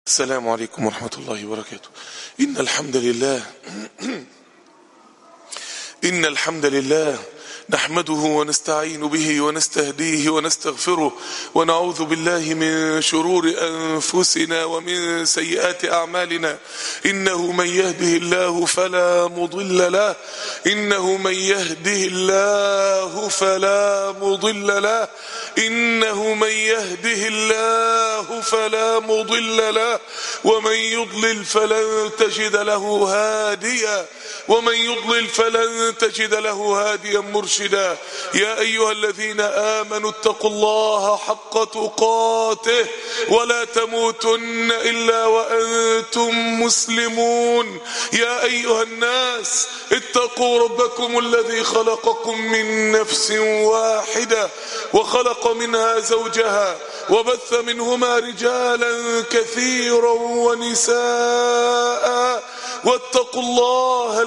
السلام عليكم ورحمة الله وبركاته. إن الحمد لله نحمده ونستعين به ونستهديه ونستغفره ونعوذ بالله من شرور أنفسنا ومن سيئات أعمالنا. إنه من يهده الله فلا مضل له إنه من يهده الله فلا مضل له إنه من يهده الله فلا مضل له ومن يضلل فلن تجد له هاديا مرشدا. يا أيها الذين آمنوا اتقوا الله حق تقاته ولا تموتن إلا وأنتم مسلمون. يا أيها الناس اتقوا ربكم الذي خلقكم من نفس واحدة وخلق منها زوجها وبث منهما رجالا كثيرا ونساء واتقوا الله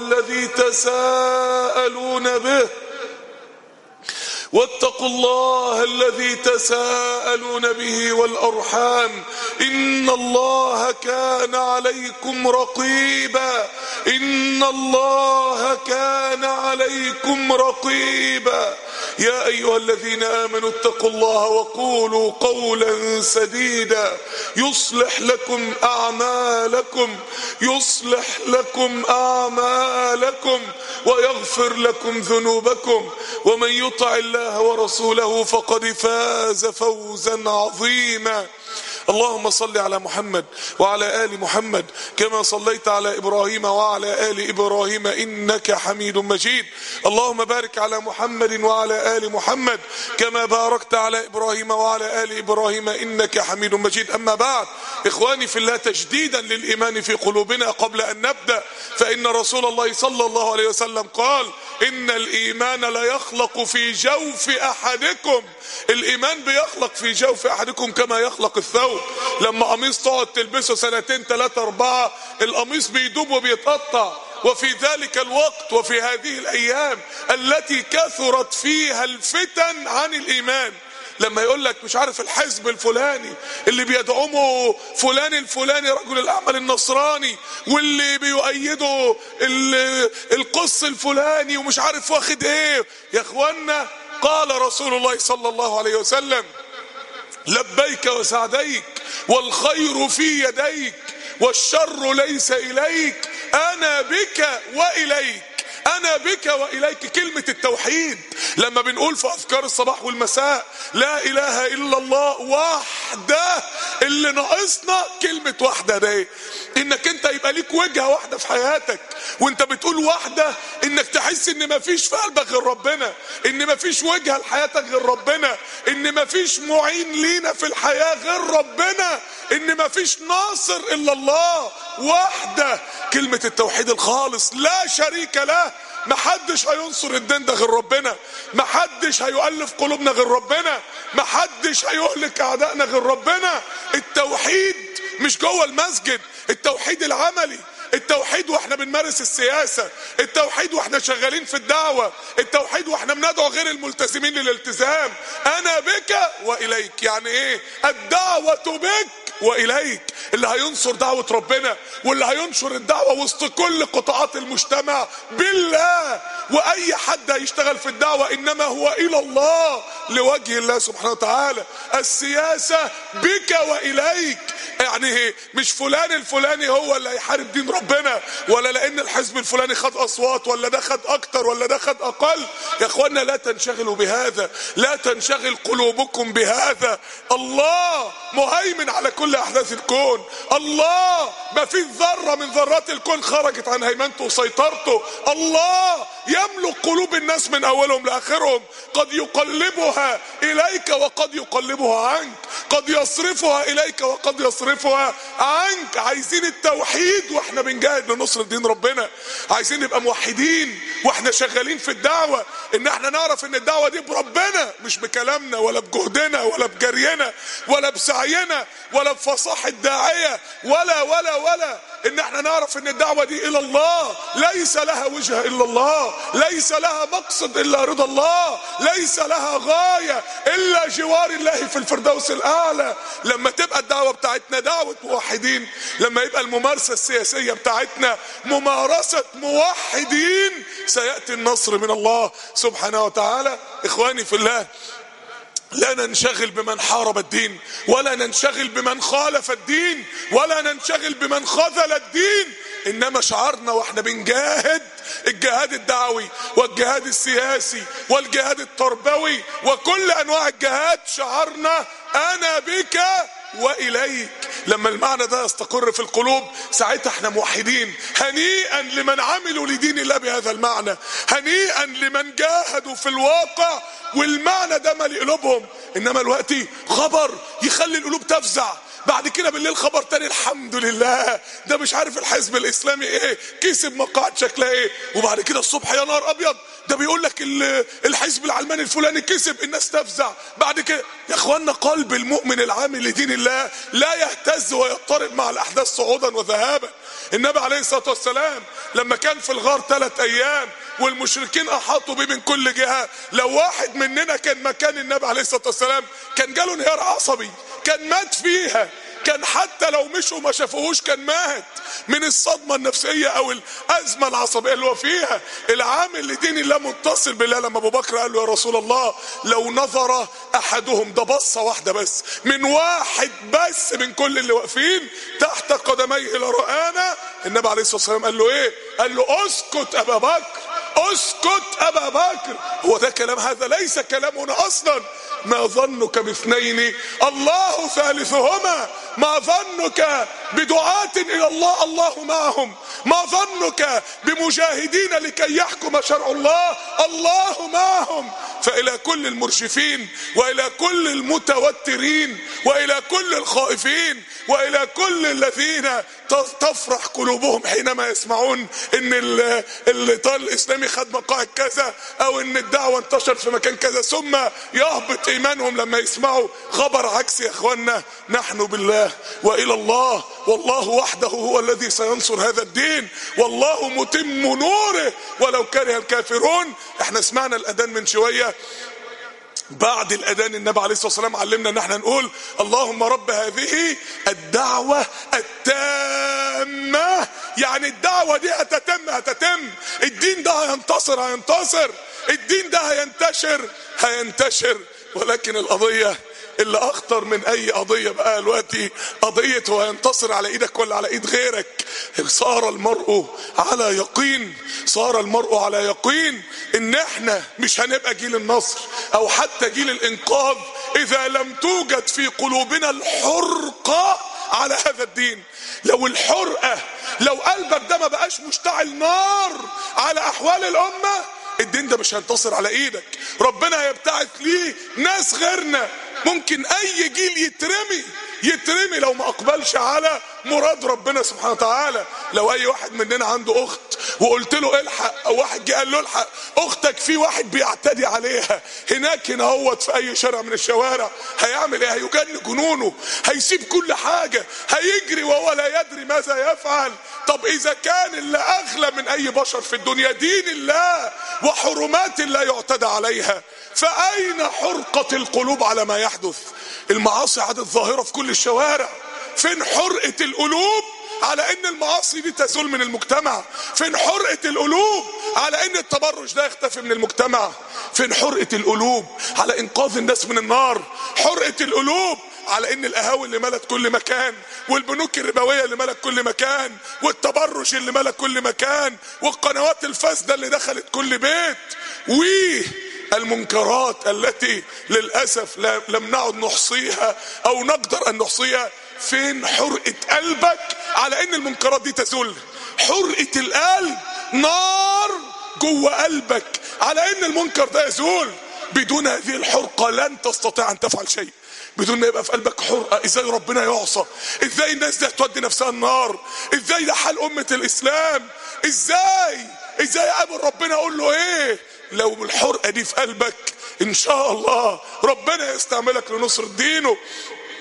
الذي تساءلون به والأرحام إن الله كان عليكم رقيبا. يا أيها الذين آمنوا اتقوا الله وقولوا قولا سديدا يصلح لكم أعمالكم ويغفر لكم ذنوبكم ومن يطع الله ورسوله فقد فاز فوزا عظيما. اللهم صل على محمد وعلى آل محمد كما صليت على إبراهيم وعلى آل إبراهيم إنك حميد مجيد. اللهم بارك على محمد وعلى آل محمد كما باركت على إبراهيم وعلى آل إبراهيم إنك حميد مجيد. أما بعد، إخواني في الله، تجديدا للإيمان في قلوبنا قبل أن نبدأ، فإن رسول الله صلى الله عليه وسلم قال: إن الإيمان ليخلق في جوف أحدكم. الإيمان بيخلق في جوف أحدكم كما يخلق الثوب. لما قميص تقعد تلبسه 2 3 4 القميص بيدوب وبيتقطع. وفي ذلك الوقت وفي هذه الأيام التي كثرت فيها الفتن عن الإيمان، لما يقول لك مش عارف الحزب الفلاني اللي بيدعمه فلان الفلاني رجل الأعمال النصراني، واللي بيؤيده القس الفلاني ومش عارف واخد ايه. يا اخوانا، قال رسول الله صلى الله عليه وسلم: لبيك وسعديك والخير في يديك والشر ليس إليك، أنا بك وإليك. كلمة التوحيد لما بنقول في أذكار الصباح والمساء لا إله إلا الله وحده، اللي ناقصنا كلمة وحده دي، إنك أنت يبقى ليك وجهة واحدة في حياتك. وأنت بتقول وحده، إنك تحس إن مفيش في قلبك غير ربنا، إن مفيش وجهة لحياتك غير ربنا، إن مفيش معين لينا في الحياة غير ربنا، إن مفيش ناصر إلا الله وحده. كلمة التوحيد الخالص لا شريك له. محدش هينصر الدين ده غير ربنا، محدش هيؤلف قلوبنا غير ربنا، محدش هيهلك أعدائنا غير ربنا. التوحيد مش جوه المسجد، التوحيد العملي، التوحيد واحنا بنمارس السياسة، التوحيد واحنا شغالين في الدعوة، التوحيد واحنا بندعو غير الملتزمين للالتزام. أنا بك وإليك. يعني إيه؟ الدعوة بك وإليك. اللي هينصر دعوة ربنا واللي هينشر الدعوة وسط كل قطاعات المجتمع بالله. وأي حد هيشتغل في الدعوة إنما هو إلى الله، لوجه الله سبحانه وتعالى. السياسة بك وإليك. يعني مش فلان الفلاني هو اللي هيحارب دين ربنا، ولا لأن الحزب الفلاني خد أصوات ولا ده خد أكتر ولا ده خد أقل. يا أخوانا، لا تنشغلوا بهذا، لا تنشغل قلوبكم بهذا. الله مهيمن على كل أحداث الكون. الله ما في ذرة من ذرات الكون خرجت عن هيمنته وسيطرته. الله يملك قلوب الناس من أولهم لآخرهم. قد يقلبها إليك وقد يقلبها عنك، قد يصرفها إليك وقد يصرفها عنك. عايزين التوحيد واحنا بنجاهد لنصر دين ربنا، عايزين نبقى موحدين واحنا شغالين في الدعوة، ان احنا نعرف ان الدعوة دي بربنا، مش بكلامنا ولا بجهدنا ولا بجرينا ولا بسعينا ولا بفصاحة داعية ولا ان احنا نعرف ان الدعوة دي الى الله ليس لها وجهة الا الله، ليس لها مقصد الا رضا الله، ليس لها غاية الا جوار الله في الفردوس الاعلى. لما تبقى الدعوة بتاعتنا دعوة موحدين، لما يبقى الممارسة السياسية بتاعتنا ممارسة موحدين، سيأتي النصر من الله سبحانه وتعالى. اخواني في الله، لا ننشغل بمن حارب الدين، ولا ننشغل بمن خالف الدين، ولا ننشغل بمن خذل الدين، انما شعارنا واحنا بنجاهد الجهاد الدعوي والجهاد السياسي والجهاد التربوي وكل انواع الجهاد، شعارنا انا بك واليك. لما المعنى ده يستقر في القلوب ساعتها احنا موحدين. هنيئا لمن عملوا لدين الله بهذا المعنى، هنيئا لمن جاهدوا في الواقع والمعنى ده مالي قلوبهم. انما دلوقتي خبر يخلي القلوب تفزع، بعد كده بالليل خبر تاني الحمد لله ده مش عارف الحزب الاسلامي ايه كسب مقاعد شكلها ايه، وبعد كده الصبح يا نهار ابيض ده بيقول لك الحزب العلماني الفلاني كسب، الناس تفزع. بعد كده يا اخوانا قلب المؤمن العامل لدين الله لا يهتز ويضطرب مع الاحداث صعودا وذهابا. النبي عليه الصلاه والسلام لما كان في الغار 3 ايام والمشركين احاطوا بيه من كل جهه، لو واحد مننا كان مكان النبي عليه الصلاه والسلام كان جاله انهيار عصبي، كان مات فيها، كان حتى لو مشوا ما شافوهوش كان مات من الصدمة النفسية او الازمة العصبية اللي هو فيها. العامل لدين الله متصل بالله. لما ابو بكر قال له يا رسول الله لو نظر احدهم، ده بصة واحدة بس من واحد بس من كل اللي واقفين تحت قدميه لرآنا، النبي عليه الصلاة والسلام قال له ايه؟ قال له اسكت ابا بكر، اسكت ابا بكر. هو ده كلام؟ هذا ليس كلامنا اصلا. ما ظنك باثنين الله ثالثهما، ما ظنك بدعاة الى الله الله معهم، ما ظنك بمجاهدين لكي يحكم شرع الله الله معهم. فالى كل المرشفين والى كل المتوترين والى كل الخائفين والى كل الذين تفرح قلوبهم حينما يسمعون ان الاطار الاسلامي خد مقاعد كذا او ان الدعوه انتشر في مكان كذا، ثم يهبط ايمانهم لما يسمعوا خبر عكس. يا اخوانا نحن بالله والى الله، والله وحده هو الذي سينصر هذا الدين، والله متم نوره ولو كره الكافرون. احنا سمعنا الاذان من شويه، بعد الاذان النبي عليه الصلاه والسلام علمنا ان احنا نقول اللهم رب هذه الدعوه التامه، يعني الدعوه دي هتتم، الدين ده هينتصر، الدين ده هينتشر. ولكن القضيه اللي اخطر من اي قضيه بقى دلوقتي قضيه هو هينتصر على ايدك ولا على ايد غيرك. صار المرء على يقين ان احنا مش هنبقى جيل النصر او حتى جيل الانقاذ اذا لم توجد في قلوبنا الحرقه على هذا الدين. لو قلبك ده ما بقاش مشتعل نار على احوال الامه، الدين ده مش هينتصر على ايدك. ربنا هيبتعث ليه ناس غيرنا. ممكن اي جيل يترمي لو ما اقبلش على مراد ربنا سبحانه وتعالى. لو اي واحد مننا عنده اخت وقلت له الحق، او واحد جه قال له الحق اختك في واحد بيعتدي عليها هنا هوت في اي شارع من الشوارع، هيعمل ايه؟ هيجن جنونه، هيسيب كل حاجه، هيجري وهو لا يدري ماذا يفعل. طب اذا كان اللي اغلى من اي بشر في الدنيا دين الله وحرمات الله يعتدى عليها، فاين حرقة القلوب على ما يحدث؟ المعاصي عادت ظاهرة في كل الشوارع. فين حرقة القلوب على ان المعاصي دي تزول من المجتمع؟ فين حرقة القلوب على ان التبرج ده يختفي من المجتمع؟ فين حرقة القلوب على انقاذ الناس من النار؟ حرقة القلوب على ان القهاوي اللي ملت كل مكان، والبنوك الربوية اللي ملت كل مكان، والتبرج اللي ملت كل مكان، والقنوات الفاسدة اللي دخلت كل بيت، المنكرات التي للأسف لم نعد نحصيها أو نقدر أن نحصيها. فين حرقة قلبك على أن المنكرات دي تزول؟ حرقة القلب، نار جوه قلبك على أن المنكر ده يزول. بدون هذه الحرقة لن تستطيع أن تفعل شيء. بدون ما يبقى في قلبك حرقة، ازاي ربنا يعصى؟ ازاي الناس دي هتودي نفسها النار؟ ازاي ده حال أمة الإسلام؟ ازاي اقابل ربنا اقول له ايه؟ لو الحرقة دي في قلبك ان شاء الله ربنا يستعملك لنصر دينه.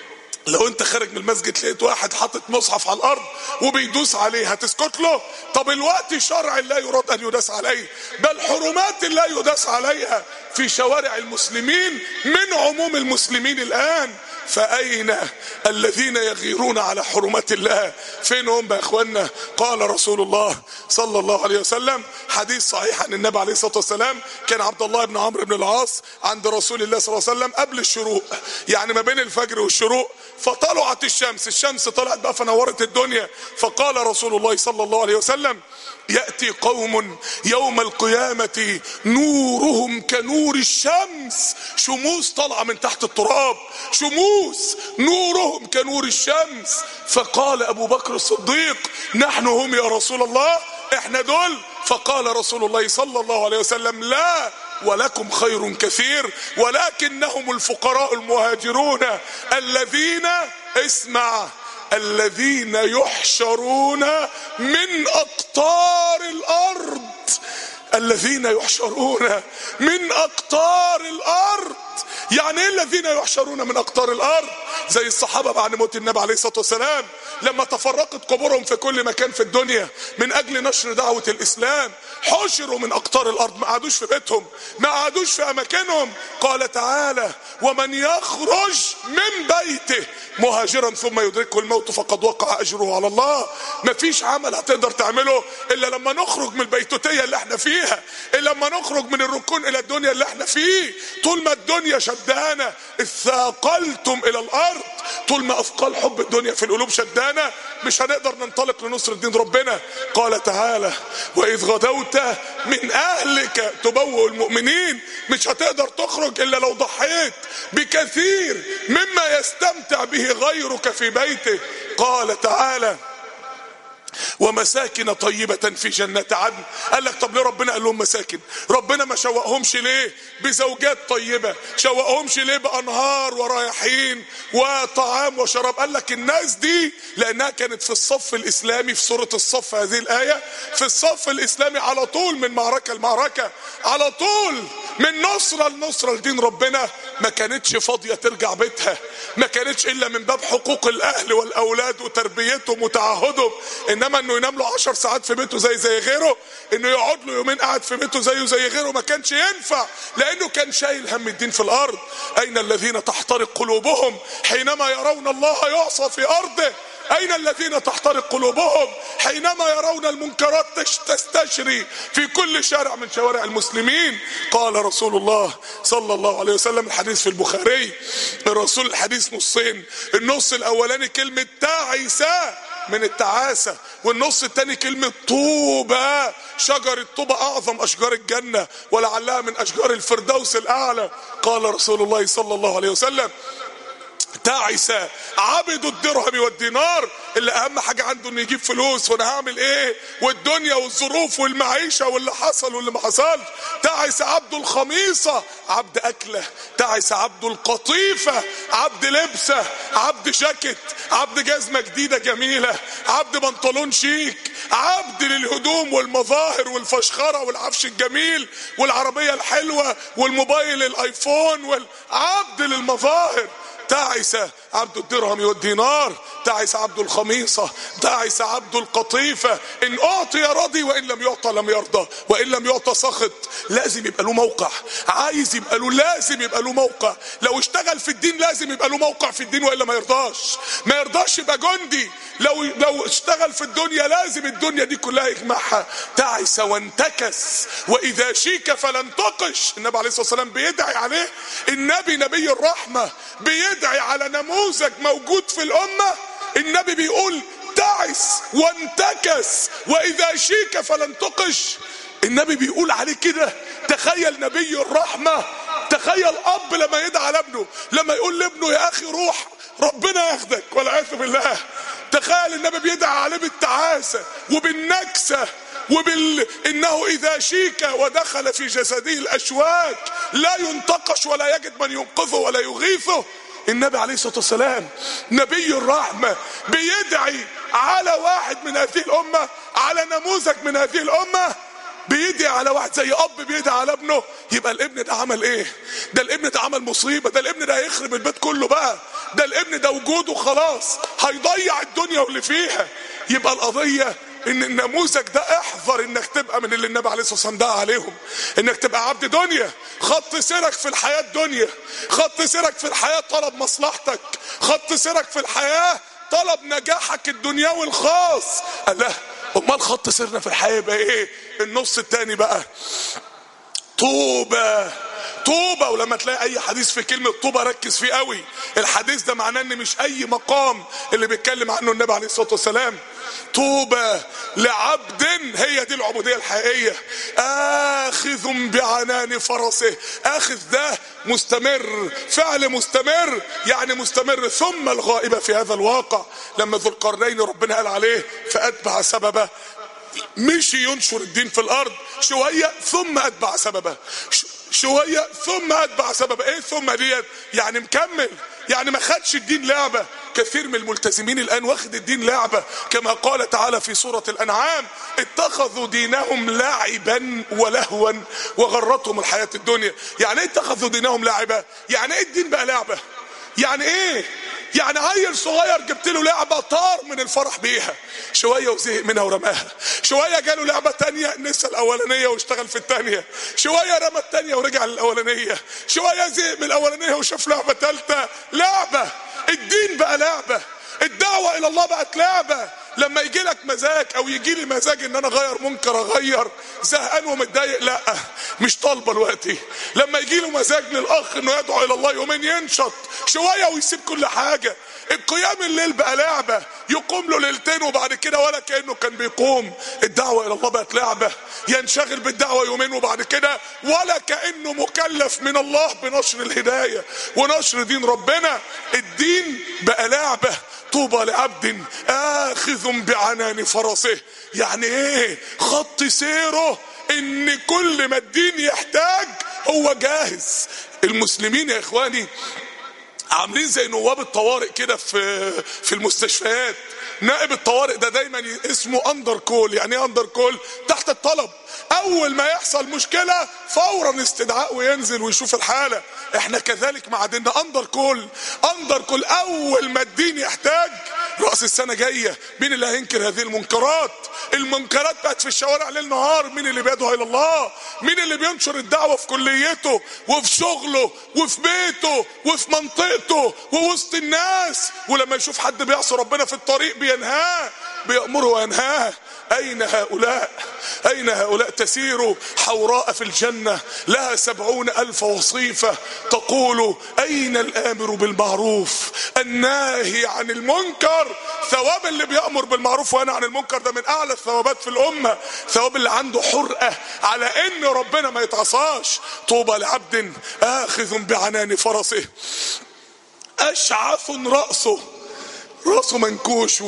لو انت خارج من المسجد لقيت واحد حاطط مصحف على الارض وبيدوس عليه، هتسكت له؟ طب الوقت شرع لا يراد ان يداس عليه، بل حرمات لا يداس عليها في شوارع المسلمين من عموم المسلمين الان. فأين الذين يغيرون على حرمات الله؟ فين هم يا اخوانا؟ قال رسول الله صلى الله عليه وسلم، حديث صحيح عن النبي عليه الصلاة والسلام، كان عبد الله بن عمرو بن العاص عند رسول الله صلى الله عليه وسلم قبل الشروق، يعني ما بين الفجر والشروق، فطلعت الشمس طلعت بقى فنورت الدنيا. فقال رسول الله صلى الله عليه وسلم: يأتي قوم يوم القيامة نورهم كنور الشمس، شموس طالعة من تحت التراب، شموس نورهم كنور الشمس. فقال أبو بكر الصديق: نحن هم يا رسول الله، احنا دول؟ فقال رسول الله صلى الله عليه وسلم: لا، ولكم خير كثير، ولكنهم الفقراء المهاجرون الذين، اسمع، الذين يحشرون من أقطار الأرض، الذين يحشرون من أقطار الأرض. يعني ايه الذين يحشرون من أقطار الأرض؟ زي الصحابة بعد موت النبي عليه الصلاة والسلام لما تفرقت قبورهم في كل مكان في الدنيا من أجل نشر دعوة الإسلام، حشروا من أقطار الأرض، ما قعدوش في بيتهم، ما قعدوش في أماكنهم. قال تعالى: ومن يخرج من بيته مهاجرا ثم يدركه الموت فقد وقع أجره على الله. مفيش عمل هتقدر تعمله إلا لما نخرج من البيتوتية اللي احنا فيها، إلا لما نخرج من الركون إلى الدنيا اللي احنا فيه. طول ما الدنيا شدانا اثاقلتم إلى الأرض، طول ما أثقال حب الدنيا في القلوب شدانا مش هنقدر ننطلق لنصر دين ربنا. قال تعالى: وإذ غدوت من أهلك تبوئ المؤمنين، مش هتقدر تخرج إلا لو ضحيت بكثير مما يستمتع به غيرك في بيته. قال تعالى: ومساكن طيبة في جنات عدن. قال لك طب ليه ربنا قال لهم مساكن؟ ربنا ما شوقهمش ليه بزوجات طيبة؟ شوقهمش ليه بأنهار ورياحين وطعام وشراب؟ قال لك الناس دي لأنها كانت في الصف الإسلامي، في سورة الصف هذه الآية، في الصف الإسلامي على طول، من معركة لمعركة، على طول من نصرة لنصرة لدين ربنا، ما كانتش فاضية ترجع بيتها، ما كانتش إلا من باب حقوق الأهل والأولاد وتربيتهم وتعهدهم. انما انه ينام له 10 ساعات في بيته زي غيره، انه يقعد له يومين قاعد في بيته زي غيره، ما كانش ينفع، لانه كان شايل هم الدين في الارض. اين الذين تحترق قلوبهم حينما يرون الله يعصى في ارضه؟ اين الذين تحترق قلوبهم حينما يرون المنكرات تستشري في كل شارع من شوارع المسلمين؟ قال رسول الله صلى الله عليه وسلم، الحديث في البخاري، الرسول الحديث نصين، النص الاولاني كلمة تعيسى من التعاسة، والنص التاني كلمة طوبى، شجر الطوبى اعظم اشجار الجنة ولعلها من اشجار الفردوس الاعلى. قال رسول الله صلى الله عليه وسلم: تعس عبد الدرهم والدينار، اللي اهم حاجة عنده انه يجيب فلوس، وانا هعمل ايه والدنيا والظروف والمعيشة واللي حصل واللي ما حصلش. تعس عبد الخميصة، عبد اكلة. تعس عبد القطيفة، عبد لبسة، عبد جاكيت، عبد جزمة جديدة جميلة، عبد بنطلون شيك، عبد للهدوم والمظاهر والفشخرة والعفش الجميل والعربية الحلوة والموبايل الايفون، والعبد للمظاهر. تعس عبد الدرهم والدينار، تعس عبد الخميصة، تعس عبد القطيفة. ان اعطي رضي وان لم يعطى لم يرضى، وان لم يعطى سخط. لازم يبقى له موقع، عايز يبقى له، لازم يبقى له موقع. لو اشتغل في الدين لازم يبقى له موقع في الدين، والا ما يرضاش يبقى جندي. لو اشتغل في الدنيا لازم الدنيا دي كلها يجمعها. تعس وانتكس واذا شيك فلن تقش. النبي عليه الصلاة والسلام بيدعي عليه، النبي نبي الرحمة بيدعي على نموذج موجود في الامة. النبي بيقول تعس وانتكس واذا شيك فلن تقش. النبي بيقول عليه كده. تخيل نبي الرحمة، تخيل اب لما يدعي على ابنه، لما يقول لابنه يا اخي روح ربنا ياخدك والعياذ بالله. تخيل النبي بيدعي عليه بالتعاسة وبالنكسة انه اذا شيك ودخل في جسده الاشواك لا ينتقش ولا يجد من ينقذه ولا يغيثه. النبي عليه الصلاة والسلام نبي الرحمة بيدعي على واحد من هذه الامة، على نموذج من هذه الامة. بيدعي على واحد، زي اب بيدعي على ابنه، يبقى الابن ده عمل ايه؟ ده الابن ده عمل مصيبه، ده الابن ده هيخرب البيت كله بقى، ده الابن ده وجوده خلاص هيضيع الدنيا واللي فيها. يبقى القضيه ان النموذج ده احذر انك تبقى من اللي النبي عليه الصلاه والسلام دعا عليهم، انك تبقى عبد دنيا. خط سيرك في الحياه الدنيا، خط سيرك في الحياه طلب مصلحتك، خط سيرك في الحياه طلب نجاحك الدنيوي الخاص. الله، امال خط سيرنا في الحياه يبقى ايه؟ النص التاني بقى طوبى. طوبى، ولما تلاقي اي حديث في كلمه طوبى ركز فيه قوي. الحديث ده معناه ان مش اي مقام اللي بيتكلم عنه النبي عليه الصلاه والسلام. طوبى لعبد، هي دي العبوديه الحقيقيه، اخذ بعنان فرسه. اخذ ده مستمر، فعل مستمر، يعني مستمر. ثم الغائبه في هذا الواقع، لما ذو القرنين ربنا قال عليه فاتبع سببه، مشي ينشر الدين في الارض شويه ثم اتبع سببه، شويه ثم اتبع سببه. ايه ثم ديت؟ يعني مكمل، يعني ما خدش الدين لعبه. كثير من الملتزمين الان واخد الدين لعبه، كما قال تعالى في سوره الانعام اتخذوا دينهم لعبا ولهوا وغرتهم الحياه الدنيا. يعني ايه اتخذوا دينهم لعبه؟ يعني ايه الدين بقى لعبه؟ يعني ايه؟ يعني عيل صغير جبت له لعبه طار من الفرح بيها، شويه وزهق منها ورماها، شويه جاله لعبه تانية نسى الاولانيه واشتغل في التانية، شويه رمى التانية ورجع للاولانيه، شويه زهق من الاولانيه وشاف لعبه ثالثه. لعبه. الدين بقى لعبه، الدعوه الى الله بقت لعبه. لما يجي لك مزاج او يجي لي مزاج ان انا اغير منكر اغير، زهقان ومتضايق لا مش طالبه دلوقتي. لما يجي له مزاج للاخ انه يدعو الى الله يومين ينشط شويه ويسيب كل حاجه. القيام الليل بقى لعبه، يقوم له ليلتين وبعد كده ولا كانه كان بيقوم. الدعوه الى الله بقت لعبه، ينشغل بالدعوه يومين وبعد كده ولا كانه مكلف من الله بنشر الهدايه ونشر دين ربنا. الدين بقى لعبه. طوبى لعبد آخذ بعنان فرسه. يعني ايه؟ خط سيره ان كل ما الدين يحتاج هو جاهز. المسلمين يا اخواني عاملين زي نواب الطوارئ كده في المستشفيات. نائب الطوارئ ده دايما اسمه اندر كول. يعني ايه اندر كول؟ تحت الطلب. اول ما يحصل مشكلة فورا استدعاء وينزل ويشوف الحالة. احنا كذلك مع ديننا اندر كول. اندر كول، اول ما الدين يحتاج. رأس السنة جاية، مين اللي هينكر هذه المنكرات؟ المنكرات بقت في الشوارع ليل نهار. مين اللي بيدعو الى الله؟ مين اللي بينشر الدعوة في كليته وفي شغله وفي بيته وفي منطقته ووسط الناس؟ ولما يشوف حد بيعصي ربنا في الطريق بينهاه، بيأمره وينهاه. أين هؤلاء؟ أين هؤلاء؟ تسير حوراء في الجنة لها 70,000 وصيفة تقول أين الآمر بالمعروف الناهي عن المنكر؟ ثواب اللي بيأمر بالمعروف وينهى عن المنكر ده من أعلى الثوابات في الأمة. ثواب اللي عنده حرقة على إن ربنا ما يتعصاش. طوبى لعبد آخذ بعنان فرسه أشعث رأسه منكوش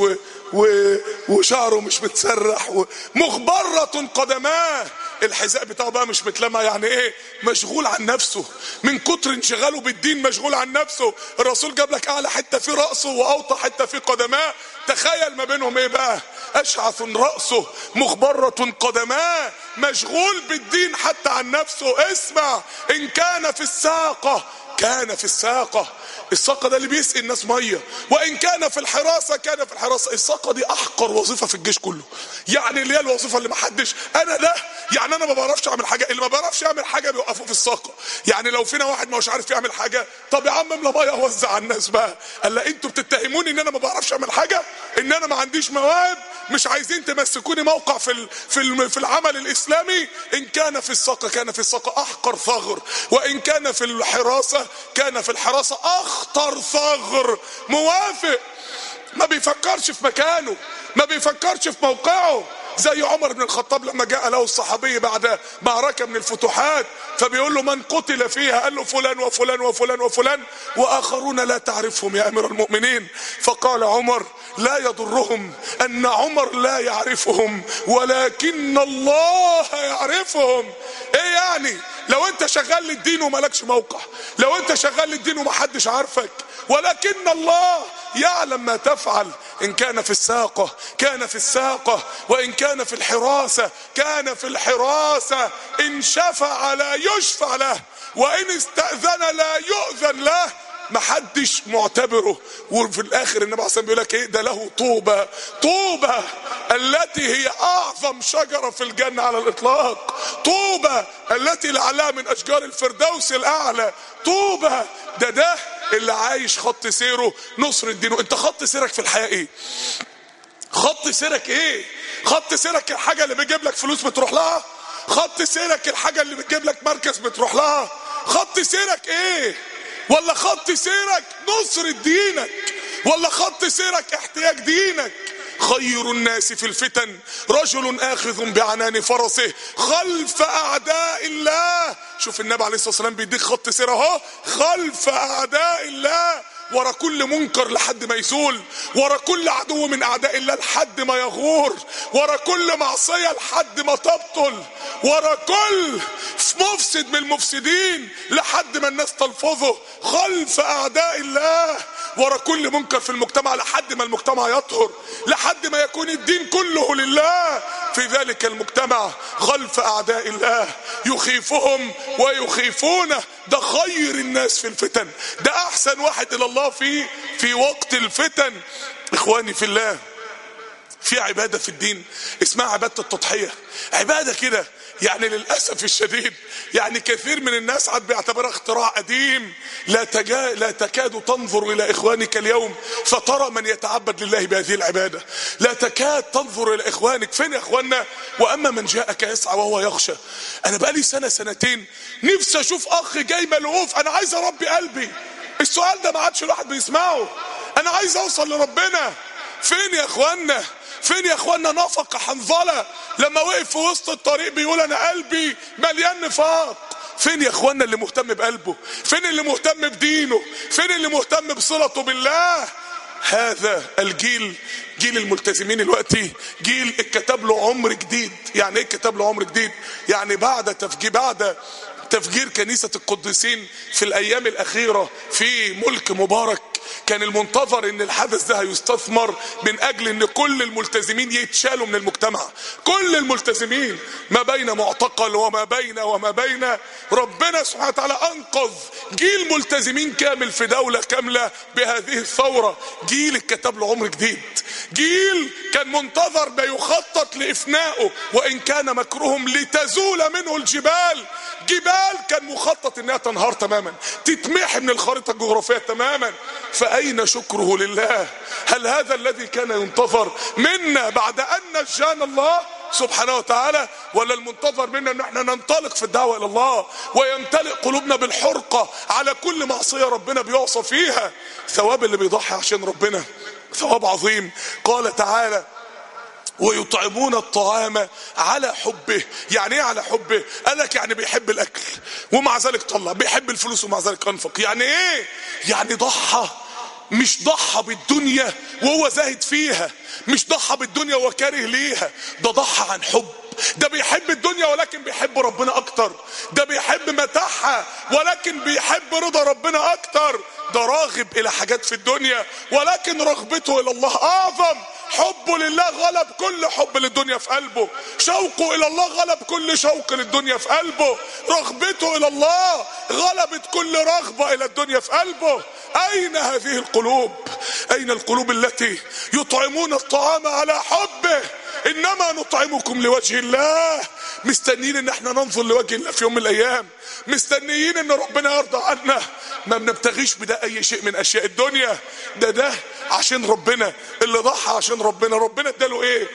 وشعره مش متسرح مغبرة قدماه. الحذاء بتاعه بقى مش متلمع. يعني ايه؟ مشغول عن نفسه من كتر انشغاله بالدين، مشغول عن نفسه. الرسول جاب لك اعلى حته في راسه واوطى حته في قدماه. تخيل ما بينهم ايه بقى؟ اشعث راسه مغبرة قدماه، مشغول بالدين حتى عن نفسه. اسمع، ان كان في الساقة كان في الساقة. الساقة ده اللي بيسقي الناس مية. وإن كان في الحراسة كان في الحراسة. الساقة دي أحقر وظيفة في الجيش كله. يعني اللي هي الوظيفة اللي محدش، أنا ده يعني أنا ما بعرفش أعمل حاجة. اللي ما بعرفش يعمل حاجة بيوقفوه في الساقة. يعني لو فينا واحد ما هوش عارف يعمل حاجة، طب يا عم املى مية ووزع على الناس بقى. قال لا انتوا بتتهموني ان انا ما بعرفش اعمل حاجة، ان انا ما عنديش مواهب، مش عايزين تمسكوني موقع في العمل الاسلامي. ان كان في الساقة كان في الساقة احقر ثغر، وان كان في الحراسة كان في الحراسة اخطر ثغر. موافق، ما بيفكرش في مكانه، ما بيفكرش في موقعه. زي عمر بن الخطاب لما جاء له الصحابي بعد معركة من الفتوحات، فبيقول له من قتل فيها؟ قال له فلان وفلان وفلان وفلان واخرون لا تعرفهم يا امير المؤمنين. فقال عمر لا يضرهم ان عمر لا يعرفهم ولكن الله يعرفهم. ايه يعني؟ لو انت شغال للدين ومالكش موقع، لو انت شغال للدين ومحدش عارفك، ولكن الله يعلم ما تفعل. إن كان في الساقة كان في الساقة، وإن كان في الحراسة كان في الحراسة. إن شفع لا يشفع له، وإن استأذن لا يؤذن له. محدش معتبره. وفي الاخر النبي عليه الصلاه والسلام بيقول لك ايه؟ ده له طوبى، طوبى التي هي اعظم شجره في الجنه على الاطلاق، طوبى التي لعلها من اشجار الفردوس الاعلى، طوبى. ده اللي عايش خط سيره نصر الدين. انت خط سيرك في الحياه ايه؟ خط سيرك ايه؟ خط سيرك الحاجه اللي بتجيب لك فلوس بتروح لها؟ خط سيرك الحاجه اللي بتجيب لك مركز بتروح لها؟ خط سيرك ايه؟ ولا خط سيرك نصر دينك؟ ولا خط سيرك احتياج دينك؟ خير الناس في الفتن رجل آخذ بعنان فرسه خلف أعداء الله. شوف النبي عليه الصلاة والسلام بيديك خط سير اهو، خلف أعداء الله، ورا كل منكر لحد ما يزول، ورا كل عدو من أعداء الله لحد ما يغور، ورا كل معصية لحد ما تبطل، ورا كل مفسد من المفسدين لحد ما الناس تلفظه. خلف أعداء الله، ورا كل منكر في المجتمع لحد ما المجتمع يطهر، لحد ما يكون الدين كله لله في ذلك المجتمع. خلف أعداء الله يخيفهم ويخيفونه. ده خير الناس في الفتن، ده أحسن واحد إلى الله في وقت الفتن. إخواني في الله، في عبادة في الدين اسمها عبادة التضحية. عبادة كده يعني للأسف الشديد يعني كثير من الناس عاد بيعتبرها اختراع قديم. لا تكاد تنظر إلى إخوانك اليوم فترى من يتعبد لله بهذه العبادة. لا تكاد تنظر إلى إخوانك. فين يا إخواننا؟ وأما من جاءك يسعى وهو يخشى. أنا بقالي سنة سنتين نفسي أشوف أخ جاي ملهوف، أنا عايز أربي قلبي. السؤال ده ما عادش الواحد بيسمعه. أنا عايز أوصل لربنا. فين يا إخواننا؟ فين يا اخوانا نفق حنظلة لما وقف في وسط الطريق بيقول انا قلبي مليان نفاق؟ فين يا اخوانا اللي مهتم بقلبه؟ فين اللي مهتم بدينه؟ فين اللي مهتم بصلته بالله؟ هذا الجيل، جيل الملتزمين دلوقتي، جيل اتكتب له عمر جديد. يعني ايه اتكتب له عمر جديد؟ يعني بعد تفجير كنيسة القديسين في الايام الاخيرة في ملك مبارك، كان المنتظر ان الحدث ده هيستثمر من اجل ان كل الملتزمين يتشالوا من المجتمع. كل الملتزمين ما بين معتقل وما بين ربنا سبحانه وتعالى انقذ جيل ملتزمين كامل في دولة كاملة بهذه الثورة. جيل اتكتب له عمر جديد، جيل كان منتظر ده يخطط لافنائه، وان كان مكرهم لتزول منه الجبال. جبال كان مخطط انها تنهار تماما، تتمحي من الخريطة الجغرافية تماما. فأين شكره لله؟ هل هذا الذي كان ينتظر منا بعد أن نجانا الله سبحانه وتعالى؟ ولا المنتظر منا ان احنا ننطلق في الدعوة الى الله ويمتلئ قلوبنا بالحرقة على كل معصية ربنا بيعصى فيها؟ ثواب اللي بيضحي عشان ربنا ثواب عظيم. قال تعالى ويطعمون الطعام على حبه. يعني ايه على حبه؟ قالك يعني بيحب الاكل ومع ذلك طلع، بيحب الفلوس ومع ذلك انفق. يعني ايه؟ يعني ضحى، مش ضحى بالدنيا وهو زاهد فيها، مش ضحى بالدنيا وهو كاره ليها، ده ضحى عن حب. ده بيحب الدنيا ولكن بيحب ربنا اكتر، ده بيحب متاعها ولكن بيحب رضا ربنا اكتر، ده راغب الى حاجات في الدنيا ولكن رغبته الى الله اعظم. حبه لله غلب كل حب للدنيا في قلبه، شوقه الى الله غلب كل شوق للدنيا في قلبه، رغبته الى الله غلبت كل رغبة الى الدنيا في قلبه. اين هذه القلوب؟ اين القلوب التي يطعمون الطعام على حبه؟ انما نطعمكم لوجه الله. مستنيين ان احنا ننظر لوجه الله في يوم من الايام، مستنيين ان ربنا يرضى عنا. ما بنبتغيش بده اي شيء من اشياء الدنيا، ده عشان ربنا. اللي ضحى عشان ربنا اداله ايه؟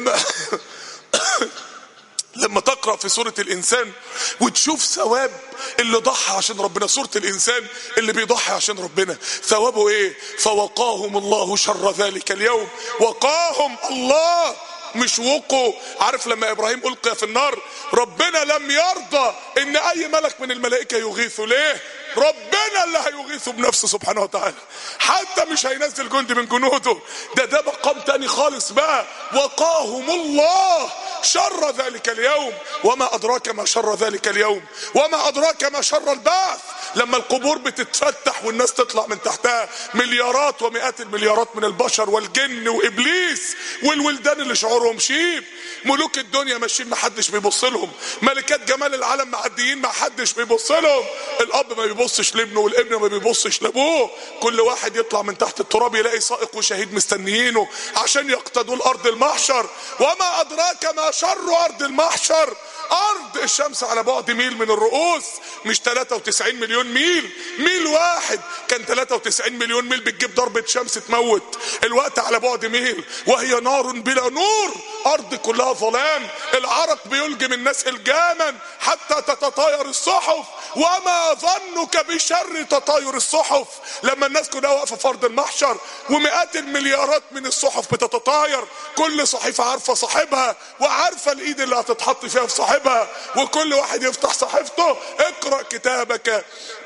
لما تقرأ في سورة الإنسان وتشوف ثواب اللي ضحى عشان ربنا، سورة الإنسان اللي بيضحي عشان ربنا ثوابه ايه؟ فوقاهم الله شر ذلك اليوم. وقاهم الله، مش وقوا. عارف لما إبراهيم ألقي في النار ربنا لم يرضى ان اي ملك من الملائكة يغيثه. ليه؟ ربنا اللي هيغيثه بنفسه سبحانه وتعالى، حتى مش هينزل جندي من جنوده. ده مقام تاني خالص بقى. وقاهم الله شر ذلك اليوم. وما أدراك ما شر ذلك اليوم، وما أدراك ما شر البعث. لما القبور بتتفتح والناس تطلع من تحتها مليارات ومئات المليارات من البشر والجن وإبليس والولدان اللي شعورهم شيب. ملوك الدنيا ماشيين ما حدش بيبص لهم، ملكات جمال العالم معديين ما حدش بيبص لهم. الأب ما بيبصش لابنه والابن ما بيبصش لابوه. كل واحد يطلع من تحت التراب يلاقي سائق وشهيد مستنيينه عشان يقتدوا الأرض المحشر. وما أدراك ما شر أرض المحشر. أرض الشمس على بعد ميل من الرؤوس، مش 93 مليون ميل. ميل واحد كان 93 مليون ميل بتجيب ضربة شمس تموت. الوقت على بعد ميل وهي نار بلا نور. أرض كلها ظلام، العرق بيلجم الناس الجاما حتى تتطاير الصحف. وما ظنك بشر تطاير الصحف. لما الناس كلها واقفة في أرض المحشر ومئات المليارات من الصحف بتتطاير، كل صحيفة عارفة صاحبها وعارفة الإيد اللي هتتحط فيها في صاحبها، وكل واحد يفتح صحيفته اقرأ كتابك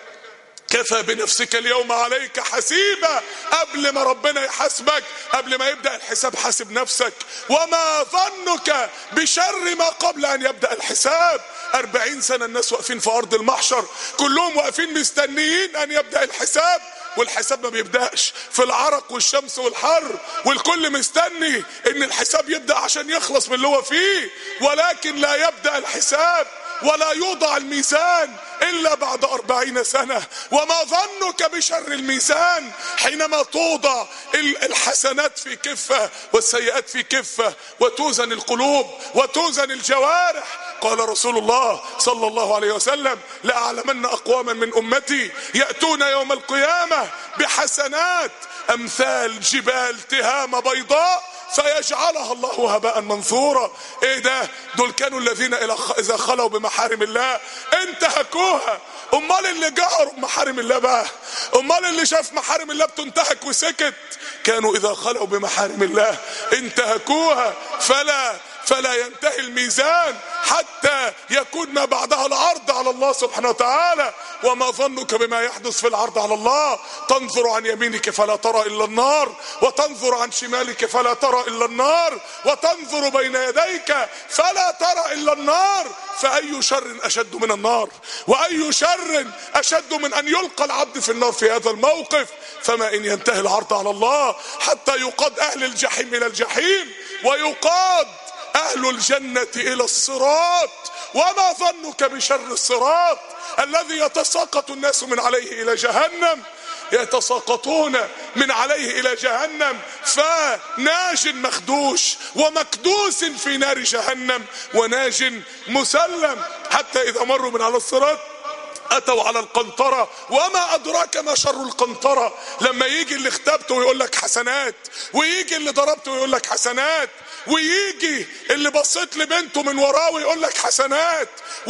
كفى بنفسك اليوم عليك حسيبا. قبل ما ربنا يحاسبك، قبل ما يبدأ الحساب حاسب نفسك. وما ظنك بشر ما قبل أن يبدأ الحساب. 40 سنة الناس واقفين في أرض المحشر كلهم واقفين مستنيين أن يبدأ الحساب، والحساب ما بيبدأش في العرق والشمس والحر، والكل مستني ان الحساب يبدأ عشان يخلص من اللي هو فيه، ولكن لا يبدأ الحساب ولا يوضع الميزان إلا بعد 40 سنة. وما ظنك بشر الميزان حينما توضع الحسنات في كفة والسيئات في كفة وتوزن القلوب وتوزن الجوارح. قال رسول الله صلى الله عليه وسلم: لأعلمن أقواما من أمتي يأتون يوم القيامة بحسنات أمثال جبال تهامة بيضاء فيجعلها الله هباء منثورا. ايه ده؟ دول كانوا الذين اذا خلوا بمحارم الله انتهكوها. امال اللي جهروا بمحارم الله بقى، امال اللي شاف محارم الله بتنتهك وسكت، كانوا اذا خلوا بمحارم الله انتهكوها. فلا ينتهي الميزان حتى يكون ما بعدها العرض على الله سبحانه وتعالى. وما ظنك بما يحدث في العرض على الله؟ تنظر عن يمينك فلا ترى إلا النار، وتنظر عن شمالك فلا ترى إلا النار، وتنظر بين يديك فلا ترى إلا النار. فأي شر أشد من النار، وأي شر أشد من أن يلقى العبد في النار في هذا الموقف. فما إن ينتهي العرض على الله حتى يقاد أهل الجحيم إلى الجحيم ويقاد أهل الجنة إلى الصراط. وما ظنك بشر الصراط الذي يتساقط الناس من عليه إلى جهنم، يتساقطون من عليه إلى جهنم، فناج مخدوش ومكدوس في نار جهنم وناج مسلم. حتى إذا مروا من على الصراط أتوا على القنطرة. وما أدراك ما شر القنطرة. لما يجي اللي اختبته ويقول لك حسنات، ويجي اللي ضربته ويقول لك حسنات، ويجي اللي بصيت لبنته من وراه ويقول لك حسنات،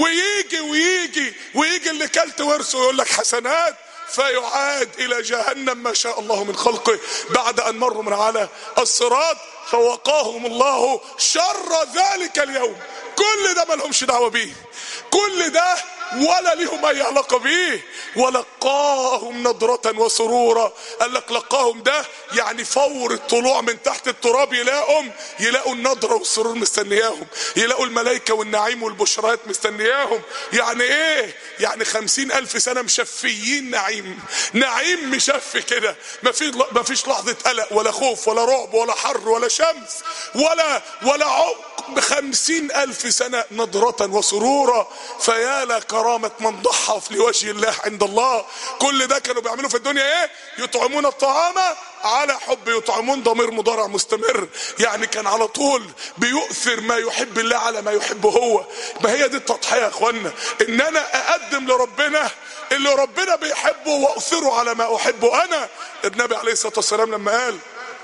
ويجي اللي كلت ورثه ويقول لك حسنات، فيعاد إلى جهنم ما شاء الله من خلقه بعد أن مروا من على الصراط. فوقاهم الله شر ذلك اليوم. كل ده ما لهمش دعوة بيه، كل ده ولا لهم اي علاقه بيه. ولقاهم نضرة وسرورا. قال لك لقاهم ده يعني فور الطلوع من تحت التراب يلاقوا النضرة والسرور مستنياهم، يلاقوا الملائكة والنعيم والبشرات مستنياهم. يعني ايه؟ يعني 50,000 سنة مشفيين نعيم مشفي كده، ما فيش لحظة قلق ولا خوف ولا رعب ولا حر ولا شمس ولا عمق. ب50,000 سنة نضرة وسرورا. فيا لا كرامة من ضحى لوجه الله عند الله. كل ده كانوا بيعملوا في الدنيا ايه؟ يطعمون الطعام على حب. يطعمون ضمير مضارع مستمر، يعني كان على طول بيؤثر ما يحب الله على ما يحبه هو. ما هي دي التضحية يا اخوانا، ان انا اقدم لربنا اللي ربنا بيحبه واؤثره على ما احبه انا. النبي عليه الصلاة والسلام لما قال